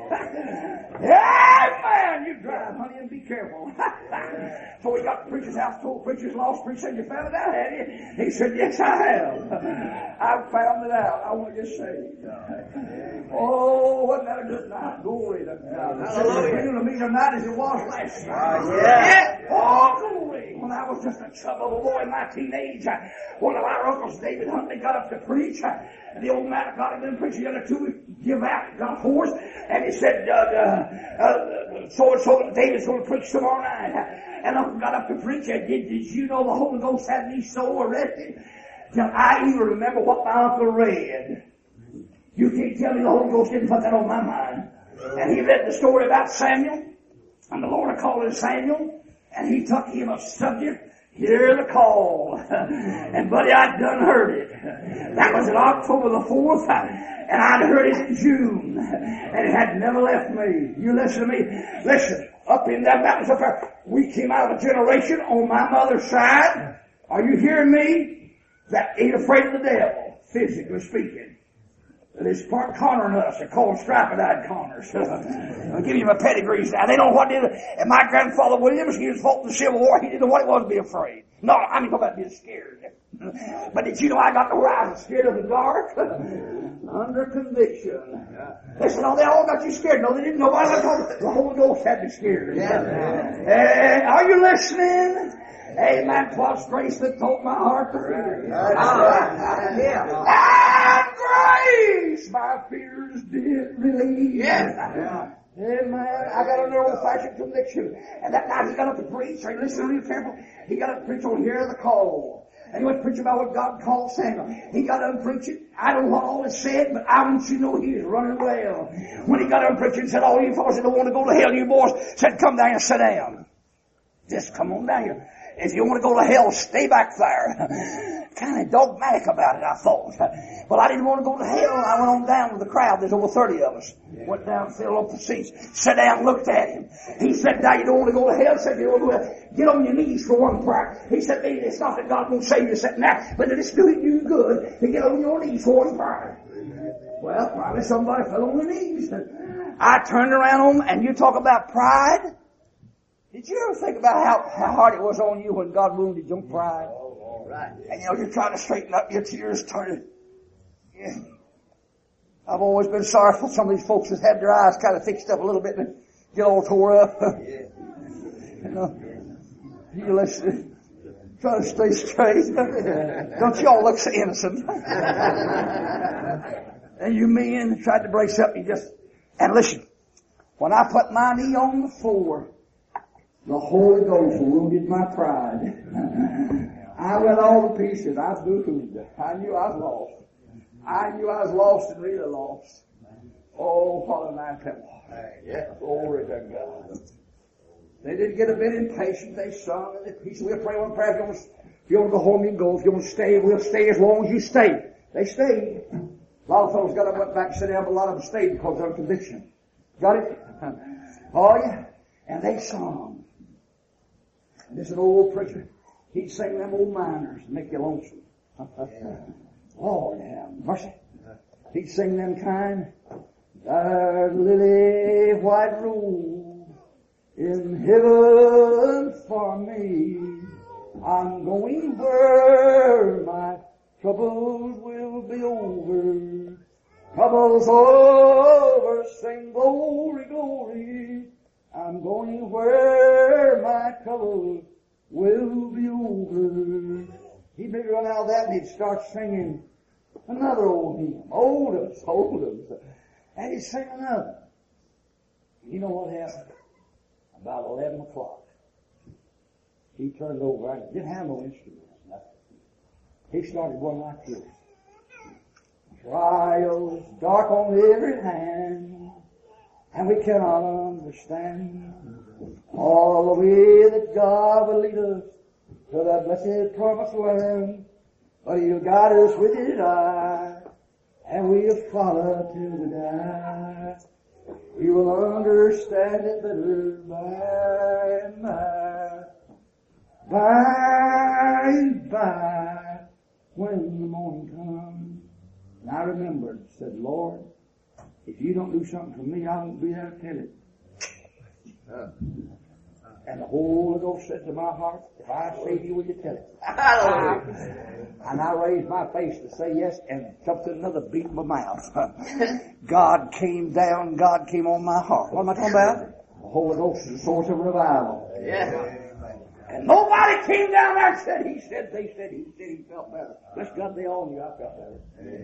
Amen. You drive, honey, and be careful. So we got the preacher's house, told the preacher's lost. Preacher said, you found it out, have you? He said, yes, I have. I've found it out. I want to get saved. Oh, wasn't that a good night? Glory to God. Hallelujah. To me tonight as it was last night. Yeah. Oh, glory. When I was just a chub of a boy in my teenage, one of our uncles, David Huntley, got up to preach. And the old man got him in preaching. The other two would give out, got a horse. And he said, uh, uh, uh, so and so, David's going to preach tomorrow night. And Uncle got up to preach. And did, did you know the Holy Ghost had me so arrested till I even remember what my uncle read? You can't tell me the Holy Ghost didn't put that on my mind. And he read the story about Samuel. And the Lord called him Samuel. And he took him a subject. Hear the call. And buddy, I'd done heard it. That was in October the fourth. And I'd heard it in June. And it had never left me. You listen to me. Listen, up in that mountains up there, we came out of a generation on my mother's side. Are you hearing me? That ain't afraid of the devil, physically speaking. There's part Connor and us. They're called striped-eyed Connors. I'll give you my pedigrees now. They know what did it. And my grandfather Williams, he was fought in the Civil War. He didn't know what it was to be afraid. No, I mean about being scared. But did you know I got to where I was scared of the dark? Under conviction. Listen, no, they all got you scared. No, they didn't know. I told you, the Holy Ghost had me scared. Uh, are you listening? Amen. 'Twas grace that taught my heart to fear. And grace my fears did relieve. Amen. I got an old-fashioned conviction. And that night he got up to preach. Are you listening real careful? He got up to preach on Hear the Call. And he went to preach about what God called Samuel. He got up preaching. I don't know what all is said, but I want you to know he's running well. When he got up preaching, said, all you fellows that don't want to go to hell, you boys, said, come down and sit down. Just come on down here. If you want to go to hell, stay back there. Kind of dogmatic about it, I thought. But I didn't want to go to hell. I went on down with the crowd. There's over thirty of us. Went down, filled up the seats, sat down, looked at him. He said, now you don't want to go to hell? He said, you don't want to get on your knees for one prayer. He said, it's not that God won't save you sitting there, but it's doing you good to get on your knees for one prayer. Well, probably somebody fell on their knees. I turned around on them, and you talk about pride. Did you ever think about how, how hard it was on you when God wounded your pride? Right. And you know, you're trying to straighten up, your tears turning. Yeah. I've always been sorry for some of these folks that had their eyes kind of fixed up a little bit and get all tore up. Yeah. You know, you listen, try to stay straight. Don't you all look so innocent? And you men tried to brace up, you just, and listen, when I put my knee on the floor, the Holy Ghost wounded my pride. I went all to pieces. I boo-hooed. I knew I was lost. I knew I was lost and really lost. Oh, Father, my temple. Yeah. Glory to God. They didn't get a bit impatient. They sung and they preached. We'll pray one prayer. If you want to, if you want to go home, you can go. If you want to stay, we'll stay as long as you stay. They stayed. A lot of fellows got up, went back and sat down, but a lot of them stayed because of their conviction. Got it? Oh, yeah. And they sung. And this is an old preacher. He'd sing them old miners and make you lonesome. Lord have mercy. He'd sing them kind. There's a lily white rose in heaven for me. I'm going where my troubles will be over. Troubles over, sing glory, glory. I'm going where my troubles will be over. He'd maybe run out of that and he'd start singing another old hymn. Oldest, oldest. And he'd sing another. You know what happened? About eleven o'clock. He turned over and didn't have no instruments. Nothing. He started going like this. Trials dark on every hand, and we cannot understand all the way that God will lead us to that blessed promised land. But He'll guide us with His eye, and we'll follow till we die. We will understand it better by and by. By and by, when the morning comes. And I remembered, said, Lord, if you don't do something for me, I won't be there to tell it. Uh, and the Holy Ghost said to my heart, if I save you, will you tell it? And I raised my face to say yes, and something another beat in my mouth. God came down, God came on my heart. What am I talking about? The Holy Ghost is the source of revival. Yeah. And nobody came down there and said, he said, they said, he said he felt better. Bless God, they all knew I felt better.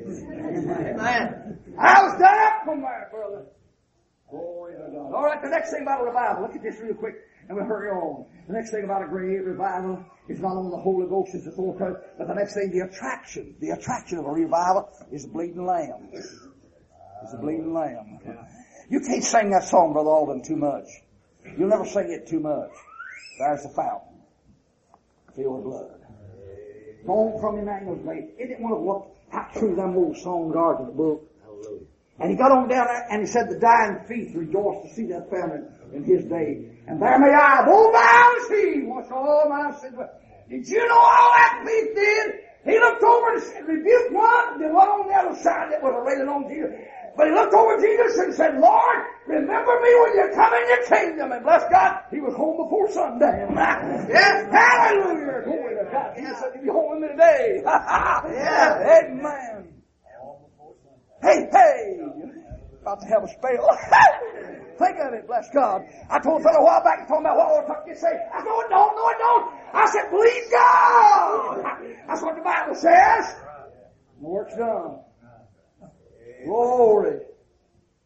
Amen. I was done up from there, brother. Glory to God. All right, the next thing about a revival, look at this real quick, and we'll hurry on. The next thing about a great revival is not only the Holy Ghost is the source of it, but the next thing, the attraction. The attraction of a revival is the bleeding lamb. It's the bleeding lamb. You can't sing that song, Brother Alden, too much. You'll never sing it too much. There's the fountain. Filled with blood. Gone from Emmanuel's grave. It didn't want to look how true them old songs are to the book. Hallelujah. And he got on down there and he said the dying thief rejoiced to see that fountain in his day. And there may I, though thou see, wash all my sins. Did you know all that thief did? He looked over and rebuked one, the one on the other side that was railing on Jesus. But he looked over Jesus and said, Lord, remember me when you come in your kingdom. And bless God, he was home before sundown. Yes, hallelujah. Glory to God. He said he'd be home with me today. Yeah, amen. Hey, hey. About to have a spell. Think of it, bless God. I told a fellow a while back, he's talking about what all the talk you say. I said, no, it don't, no, it don't. I said, believe God. That's what the Bible says. The work's done. Glory.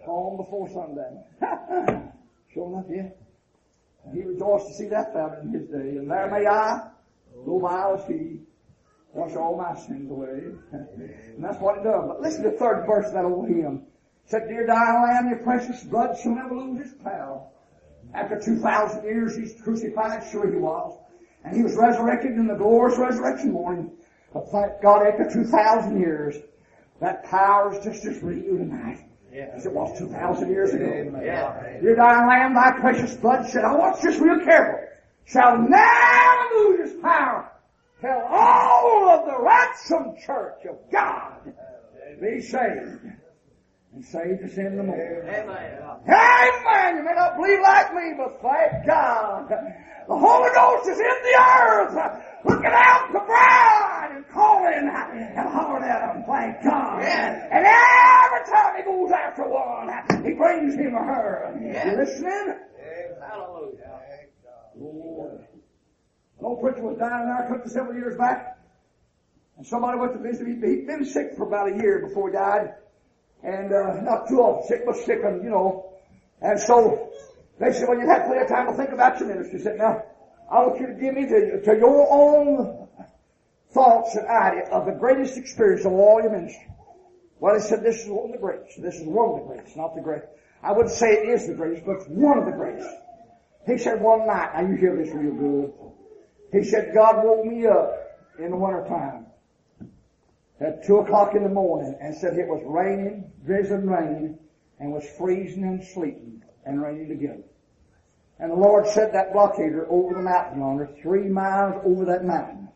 Calm before sundown. Sure enough, yeah. He rejoiced to see that fountain in his day. And there may I, though vile as he, wash all my sins away. And that's what it does. But listen to the third verse of that old hymn. It said, Dear dying Lamb, your precious blood shall never lose its power. After two thousand years he's crucified, sure he was. And he was resurrected in the glorious resurrection morning. But thank God, after two thousand years, that power is just as real tonight as it was two thousand years ago. Yeah. Dear dying Lamb, thy precious blood shed, I want you just real careful, shall never lose its power till all of the ransomed church of God be saved. And saved to sin no more. Amen. Amen. You may not believe like me, but thank God. The Holy Ghost is in the earth, looking out the bride and calling and hollering at them. Thank God. Yeah. And every time he goes after one, he brings him or her. Yeah. You listening? Hallelujah. Lord. An old preacher was down in our country several years back, and somebody went to visit him. He'd been sick for about a year before he died. And, uh, not too often sick, but sick, and, you know. And so, they said, well, you have plenty of time to think about your ministry. He said, now, I want you to give me to, to your own thoughts and idea of the greatest experience of all your ministry. Well, he said, this is one of the greatest. This is one of the greatest, not the greatest. I wouldn't say it is the greatest, but it's one of the greatest. He said one night, now you hear this real good. He said, God woke me up in the wintertime at two o'clock in the morning and said it was raining, drizzling rain, and was freezing and sleeting and raining together. And the Lord set that blockader over the mountain yonder, three miles over that mountain.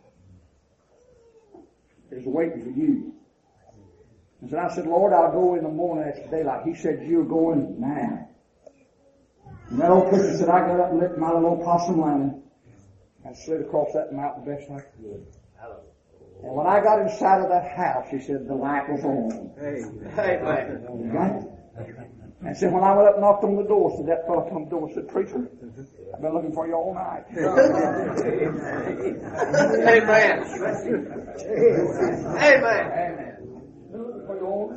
It's waiting for you. And so I said, Lord, I'll go in the morning after daylight. He said, you're going now. And that old preacher said, I got up and lit my little possum lantern and slid across that mountain the best I could. And when I got inside of that house, he said, the light was on. Amen. Right? And said, when I went up and knocked on the door, said that fellow come to the door and said, preacher, I've been looking for you all night. Amen. Amen. Amen. Been looking for you all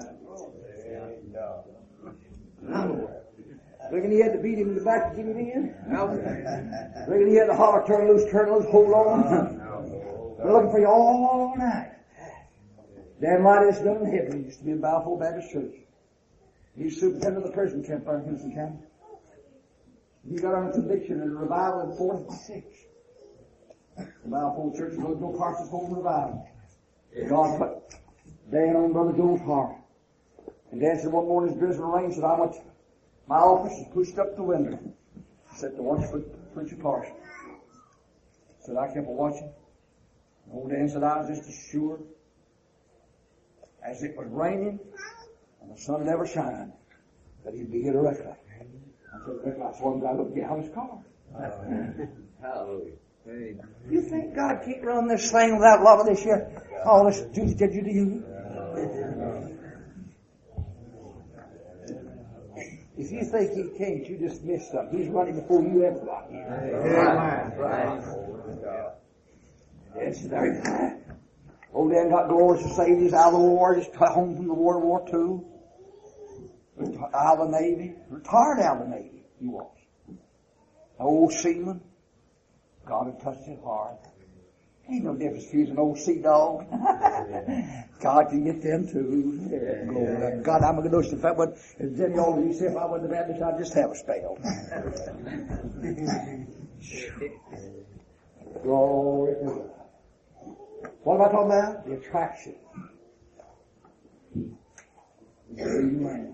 night. Reckon he had to beat him in the back to get him in? Reckon he had to holler, turn loose, turn loose, hold on. We're looking for you all night. Dan Light is done in heaven. He used to be in Balfour Baptist Church. He's superintendent of the prison camp there in Henderson County. He got under conviction in a revival in forty-six. The Balfour Church was no Parsons Home revival. God put Dan on Brother Joe's heart. And Dan said one morning, as drizzling rain, said, I went to my office and pushed up the window. I said, to watch for Preacher Parsons. Said, I kept watching. Old Dan said, I was just as sure as it was raining and the sun never shined that he'd be here directly. I said, directly, I saw him guy look out of his car. Hallelujah. You think God can't run this thing without a lot of this here? All this duty did you to you? If you think he can't, you just missed something. He's running before you ever got here. Right. Right. Yes, very bad. Old Dan got glorious to save us out of the war, just got home from the World War Two. Out of the Navy. Retired out of the Navy, he was. An old seaman. God had touched his heart. Ain't no difference if he's an old sea dog. God can get them too. Glory. God, I'm going to go if I would, as Jimmy always said, if I wasn't a Baptist, I'd just have a spell. Glory to God. What am I talking about? The attraction. Amen.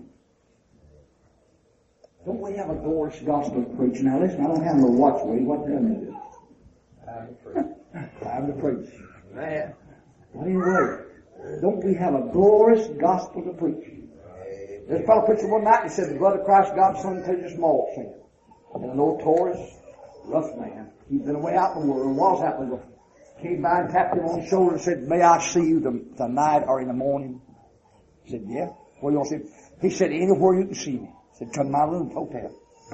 Don't we have a glorious gospel to preach? Now listen, I don't have no watch with you. What the hell is it? Time to preach. Time to preach. Man. What do you wait? Don't we have a glorious gospel to preach? This fellow preacher one night, he said, the blood of Christ, God's Son, cleanses small sin. And an old Taurus, rough man. He'd been away out in the world, was out in the world. Came by and tapped him on the shoulder and said, may I see you tonight or in the morning? He said, yeah. Where you want to see me? He said, anywhere you can see me. He said, come to my room, hotel.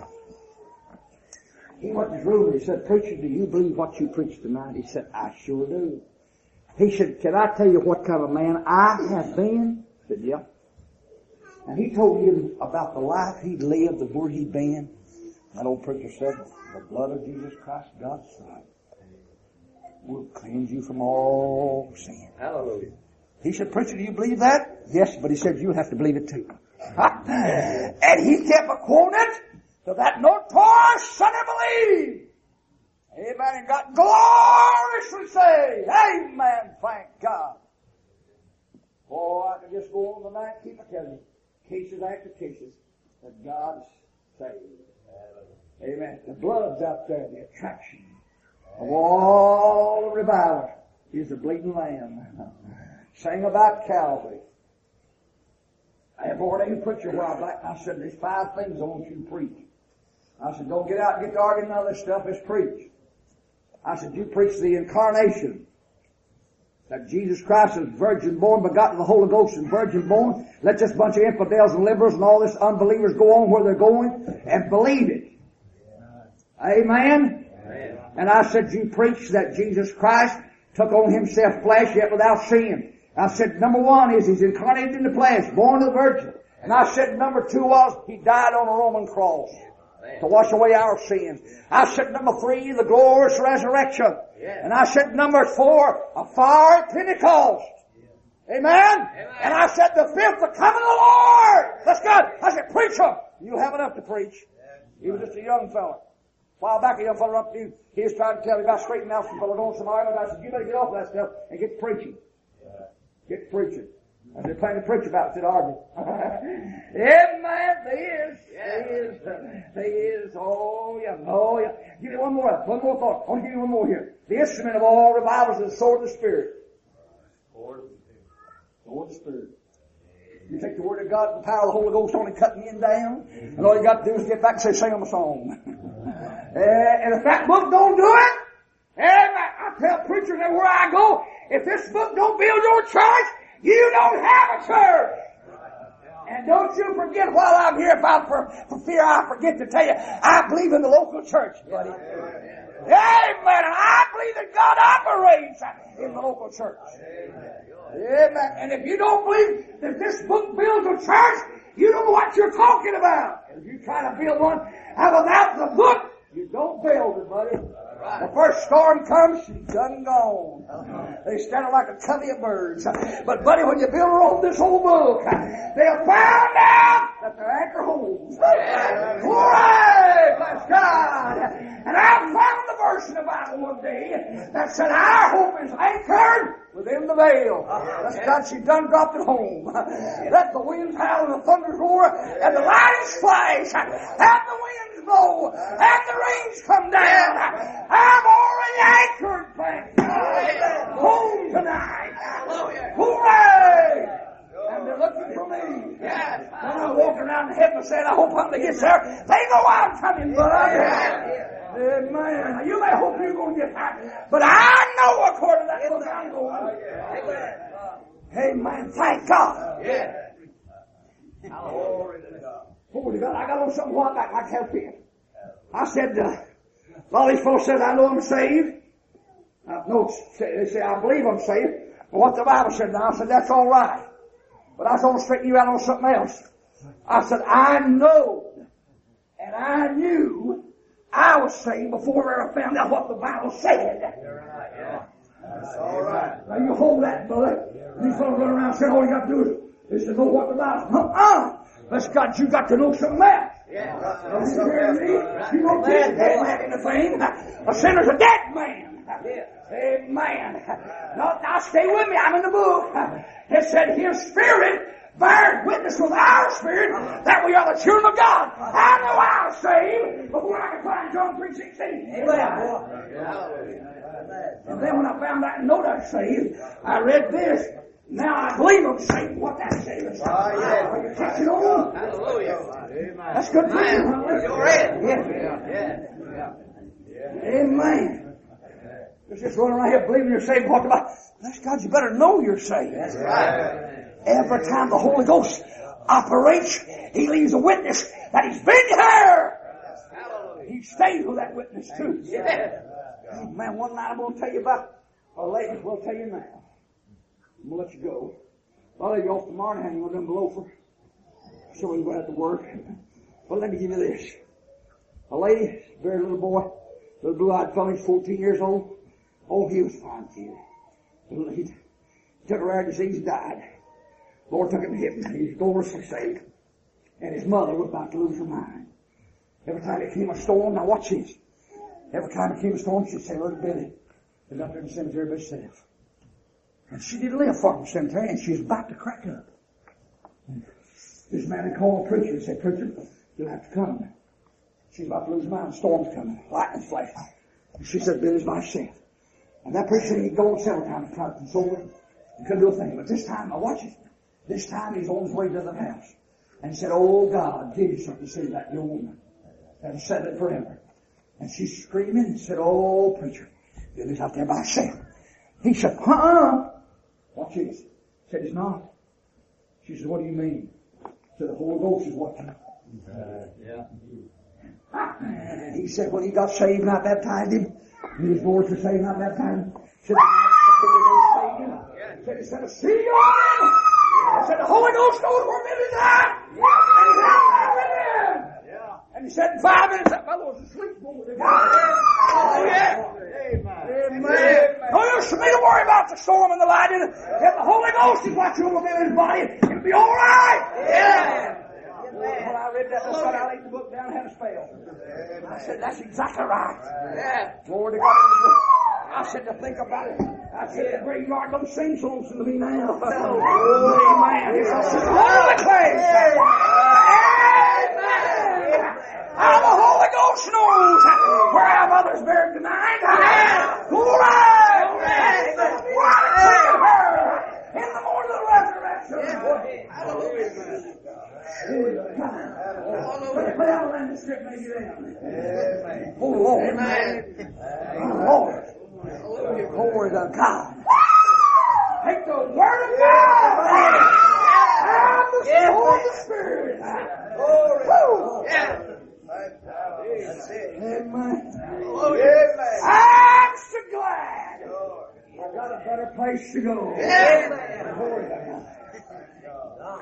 He went to his room and he said, preacher, do you believe what you preached tonight? He said, I sure do. He said, can I tell you what kind of man I have been? I said, yeah. And he told you about the life he'd lived and where he'd been. That old preacher said, the blood of Jesus Christ, God's Son, will cleanse you from all sin. Hallelujah. He said, preacher, do you believe that? Yes, but he said, you have to believe it too. And he kept quoting it to that notorious sinner believe. Amen. And God gloriously say, amen, thank God. Oh, I could just go on tonight and keep it telling you. Cases after cases that God's saved. Amen. The blood's out there, the attraction of all the revilers is the bleeding lamb. Sing about Calvary. I have ordained a preacher a while back, and I said, there's five things I want you to preach. I said, don't get out and get to arguing and other stuff, it's preach. I said, you preach the incarnation. That Jesus Christ is virgin born, begotten of the Holy Ghost and virgin born. Let this bunch of infidels and liberals and all this unbelievers go on where they're going and believe it. Amen? Amen. And I said, you preach that Jesus Christ took on himself flesh yet without sin. I said, number one is he's incarnated in the flesh, born of the virgin. And I said, number two was he died on a Roman cross to wash away our sins. I said, number three, the glorious resurrection. And I said, number four, a fire at Pentecost. Amen? Amen? And I said, the fifth, the coming of the Lord. That's good. I said, preach them. You have enough to preach. He was just a young fella. A while back, a young fella up to you, he was trying to tell me about straightening out some fella doing some argument. I said, you better get off that stuff and get preaching. Get preaching. And they're playing to preach about it, instead of argue. Amen. There is. There is. There is. Oh, yeah. Oh, yeah. Give me one more. One more thought. I want to give you one more here. The instrument of all revivals is the sword of the Spirit. Sword of the Spirit. Sword of the Spirit. You take the Word of God, the power of the Holy Ghost only cutting you down, and all you got to do is get back and say, sing them a song. uh, and if that book don't do it, amen, I tell preachers everywhere I go, if this book don't build your church, you don't have a church. And don't you forget while I'm here, if I, for, for fear I forget to tell you, I believe in the local church, buddy. Amen. And I believe that God operates in the local church. Amen. And if you don't believe that this book builds a church, you don't know what you're talking about. If you try to build one and without the book, you don't build it, buddy. The first storm comes, she's done gone. They stand like a covey of birds. But buddy, when you build her on this old book, they'll found out that their anchor holds. Hooray! Bless God! And I found the verse in the Bible one day that said, our hope is anchored within the veil. Bless God, she done dropped it home. Let the winds howl and the thunders roar and the lightnings flash and the winds blow and the rains come down. I'm already anchored, thank God. Home tonight. Hooray! And they're looking for me. When I'm walking around in heaven saying, I hope I'm going to get there. They know I'm coming, bud. Amen. You may hope you're going to get there. But I know according to that book I'm going. Amen. Thank God. Glory to God. I got on something while back like help here. I said, uh, a lot of these folks said, I know I'm saved. I know, they say, I believe I'm saved. But what the Bible said now, I said, that's all right. But I was going to straighten you out on something else. I said, I know and I knew I was saved before I ever found out what the Bible said. That's all right. Now you hold that, brother. These fellows run around saying, all you got to do is, is to know what the Bible says. Uh-uh. That's God, you got to know something else. Yeah. Don't you hear me? You don't get a dead man in the thing. A sinner's a dead man. Amen. Now, now stay with me. I'm in the book. It said his spirit bears witness with our spirit that we are the children of God. I know I was saved before I could find John three sixteen. And then when I found out and know that I was saved, I read this. Now I believe I'm saved. What that says. Oh, yeah. Are you catching on? Hallelujah. Amen. That's good preaching, huh? You're right. Yeah. Yeah. Yeah. Amen. You're just running around here believing you're saved. What about? Bless God, you better know you're saved. That's right. Every time the Holy Ghost operates, He leaves a witness that He's been here. He stays with that witness too. Yeah. Oh, man, one night I'm going to tell you about a lady. We'll tell you now. I'm going to let you go. A lot of you off tomorrow night, you want them below for. So we went out to work. Well, let me give you this. A lady, very little boy, little blue-eyed fellow, he's fourteen years old. Oh, he was fine, kid. He took a rare disease and died. Lord took him to heaven. He's gloriously saved. And his mother was about to lose her mind. Every time it came a storm, now watch this. Every time it came a storm, she'd say, Little Billy, and up there in the cemetery by herself. And she didn't live far from the cemetery, and she was about to crack up. And this man had called a preacher and said, Preacher, you'll have to come. She's about to lose her mind. The storm's coming. Lightning's flashing. And she said, Billy's by herself. And that preacher, he'd go several times to try to console her. He couldn't do a thing. But this time, now watch it. This time he's on his way to the house. And he said, Oh, God, give you something to say to that young woman. And he said it forever. And she's screaming and said, Oh, preacher, Billy's out there by herself. He said, Uh-uh. Watch this. He said, He's not. She said, What do you mean? He said, The Holy Ghost is watching. Uh, yeah. And he said, when he got saved and I baptized him, he was born for saved and I baptized him. He said, the Holy Ghost saved him. He said, He said, I see you on him. I said, the Holy Ghost knows where Billy's at. And he's out there with him. And he said, in five minutes, that fellow was asleep. Oh, yeah. Amen. Amen. Don't you need to worry about the storm and the lightning. If the Holy Ghost is watching over Billy's body, it'll be all right. Yeah. When I read that, that's what I laid the book down and had a spell. I said, that's exactly right. Yeah. Glory to God. I said, to think about it. I said, the graveyard don't sing songs to me now. Oh, amen. It's a holy place. Amen. How the Holy Ghost knows where our mother's buried tonight. Glory. In the morning of the resurrection. Hallelujah. Put out around the strip, maybe then. Oh, Lord. Amen. Oh, Lord. Glory to God. Take the Word of God and the Holy Spirit. Glory. Amen. I'm so glad I've got a better place to go. Amen. Glory to God.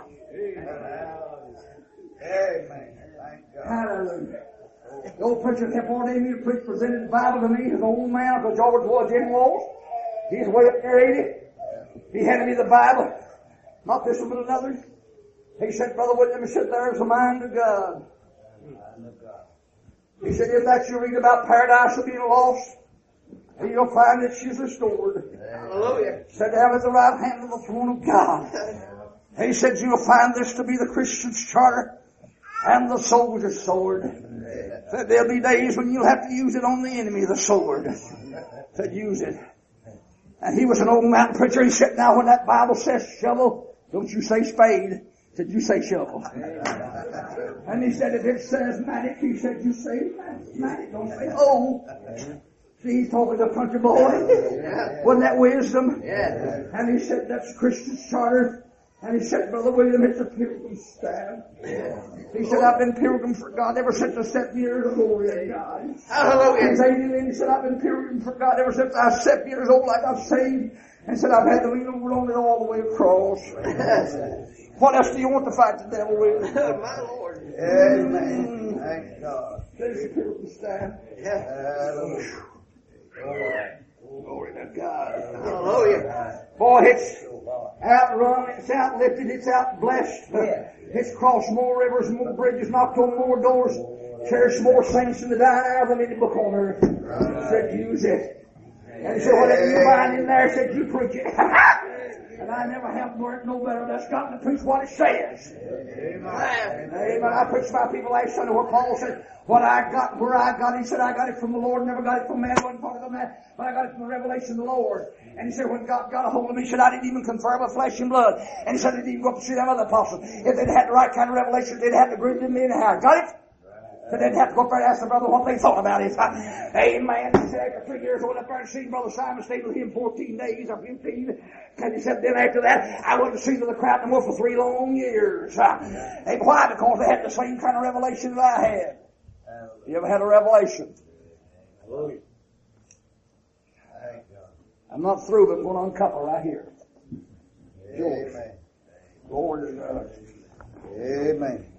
Amen. Hallelujah. The old preacher kept on in me to preach, presented the Bible to me, his old man, Uncle George was in Walls. He's way up there eighty. He handed me the Bible. Not this one, but another. He said, Brother William, he said, there's the mind of God. He said, if that you read about paradise being lost, and you'll find that she's restored. Hallelujah. He said, down at the right hand of the throne of God. And he said, you'll find this to be the Christian's charter and the soldier's sword. Said, there'll be days when you'll have to use it on the enemy, the sword. Said, use it. And he was an old mountain preacher. He said, now when that Bible says shovel, don't you say spade. Said, you say shovel. And he said, if it says mattock, he said, you say mattock. Don't say oh. See, he's talking to a country boy. Wasn't that wisdom? And he said, that's Christian's charter. And he said, Brother William, it's a pilgrim staff. He said, I've been pilgrim for God ever since I stepped near the glory of God. Hallelujah. He's eighty, and he said, I've been pilgrim for God ever since I was seven years old, like I'm saved. And said, I've had to lean over on it all the way across. What else do you want to fight the devil with? My Lord. Amen. Thank God. There's the pilgrim staff. Hallelujah. Glory to God. Hallelujah. Boy, it's outrun, it's outlifted, it's outblessed. It's crossed more rivers, more bridges, knocked on more doors, cherished more saints in the dying hour than any book on earth. Said, use it. And he said, whatever you find in there, said, you preach it. And I never have learned no better. That's got to preach what it says. Amen. Amen. I preached about people last Sunday where Paul said, what I got, where I got it, he said, I got it from the Lord, never got it from man, wasn't part of the man, but I got it from the revelation of the Lord. And he said, when God got a hold of me, he said, I didn't even confer with flesh and blood. And he said, I didn't even go up to see them other apostles. If they'd had the right kind of revelation, they'd have agreed with me anyhow. Got it? So they'd have to go up there and ask the brother what they thought about it. Amen. He said, after three years, I went up there and seen Brother Simon, stayed with him fourteen days or fifteen. And he said, then after that, I went to see to the crowd no more for three long years. And why? Because they had the same kind of revelation that I had. You ever had a revelation? Hallelujah. I'm not through, but I'm going to uncover right here. George. Glory to God. Amen.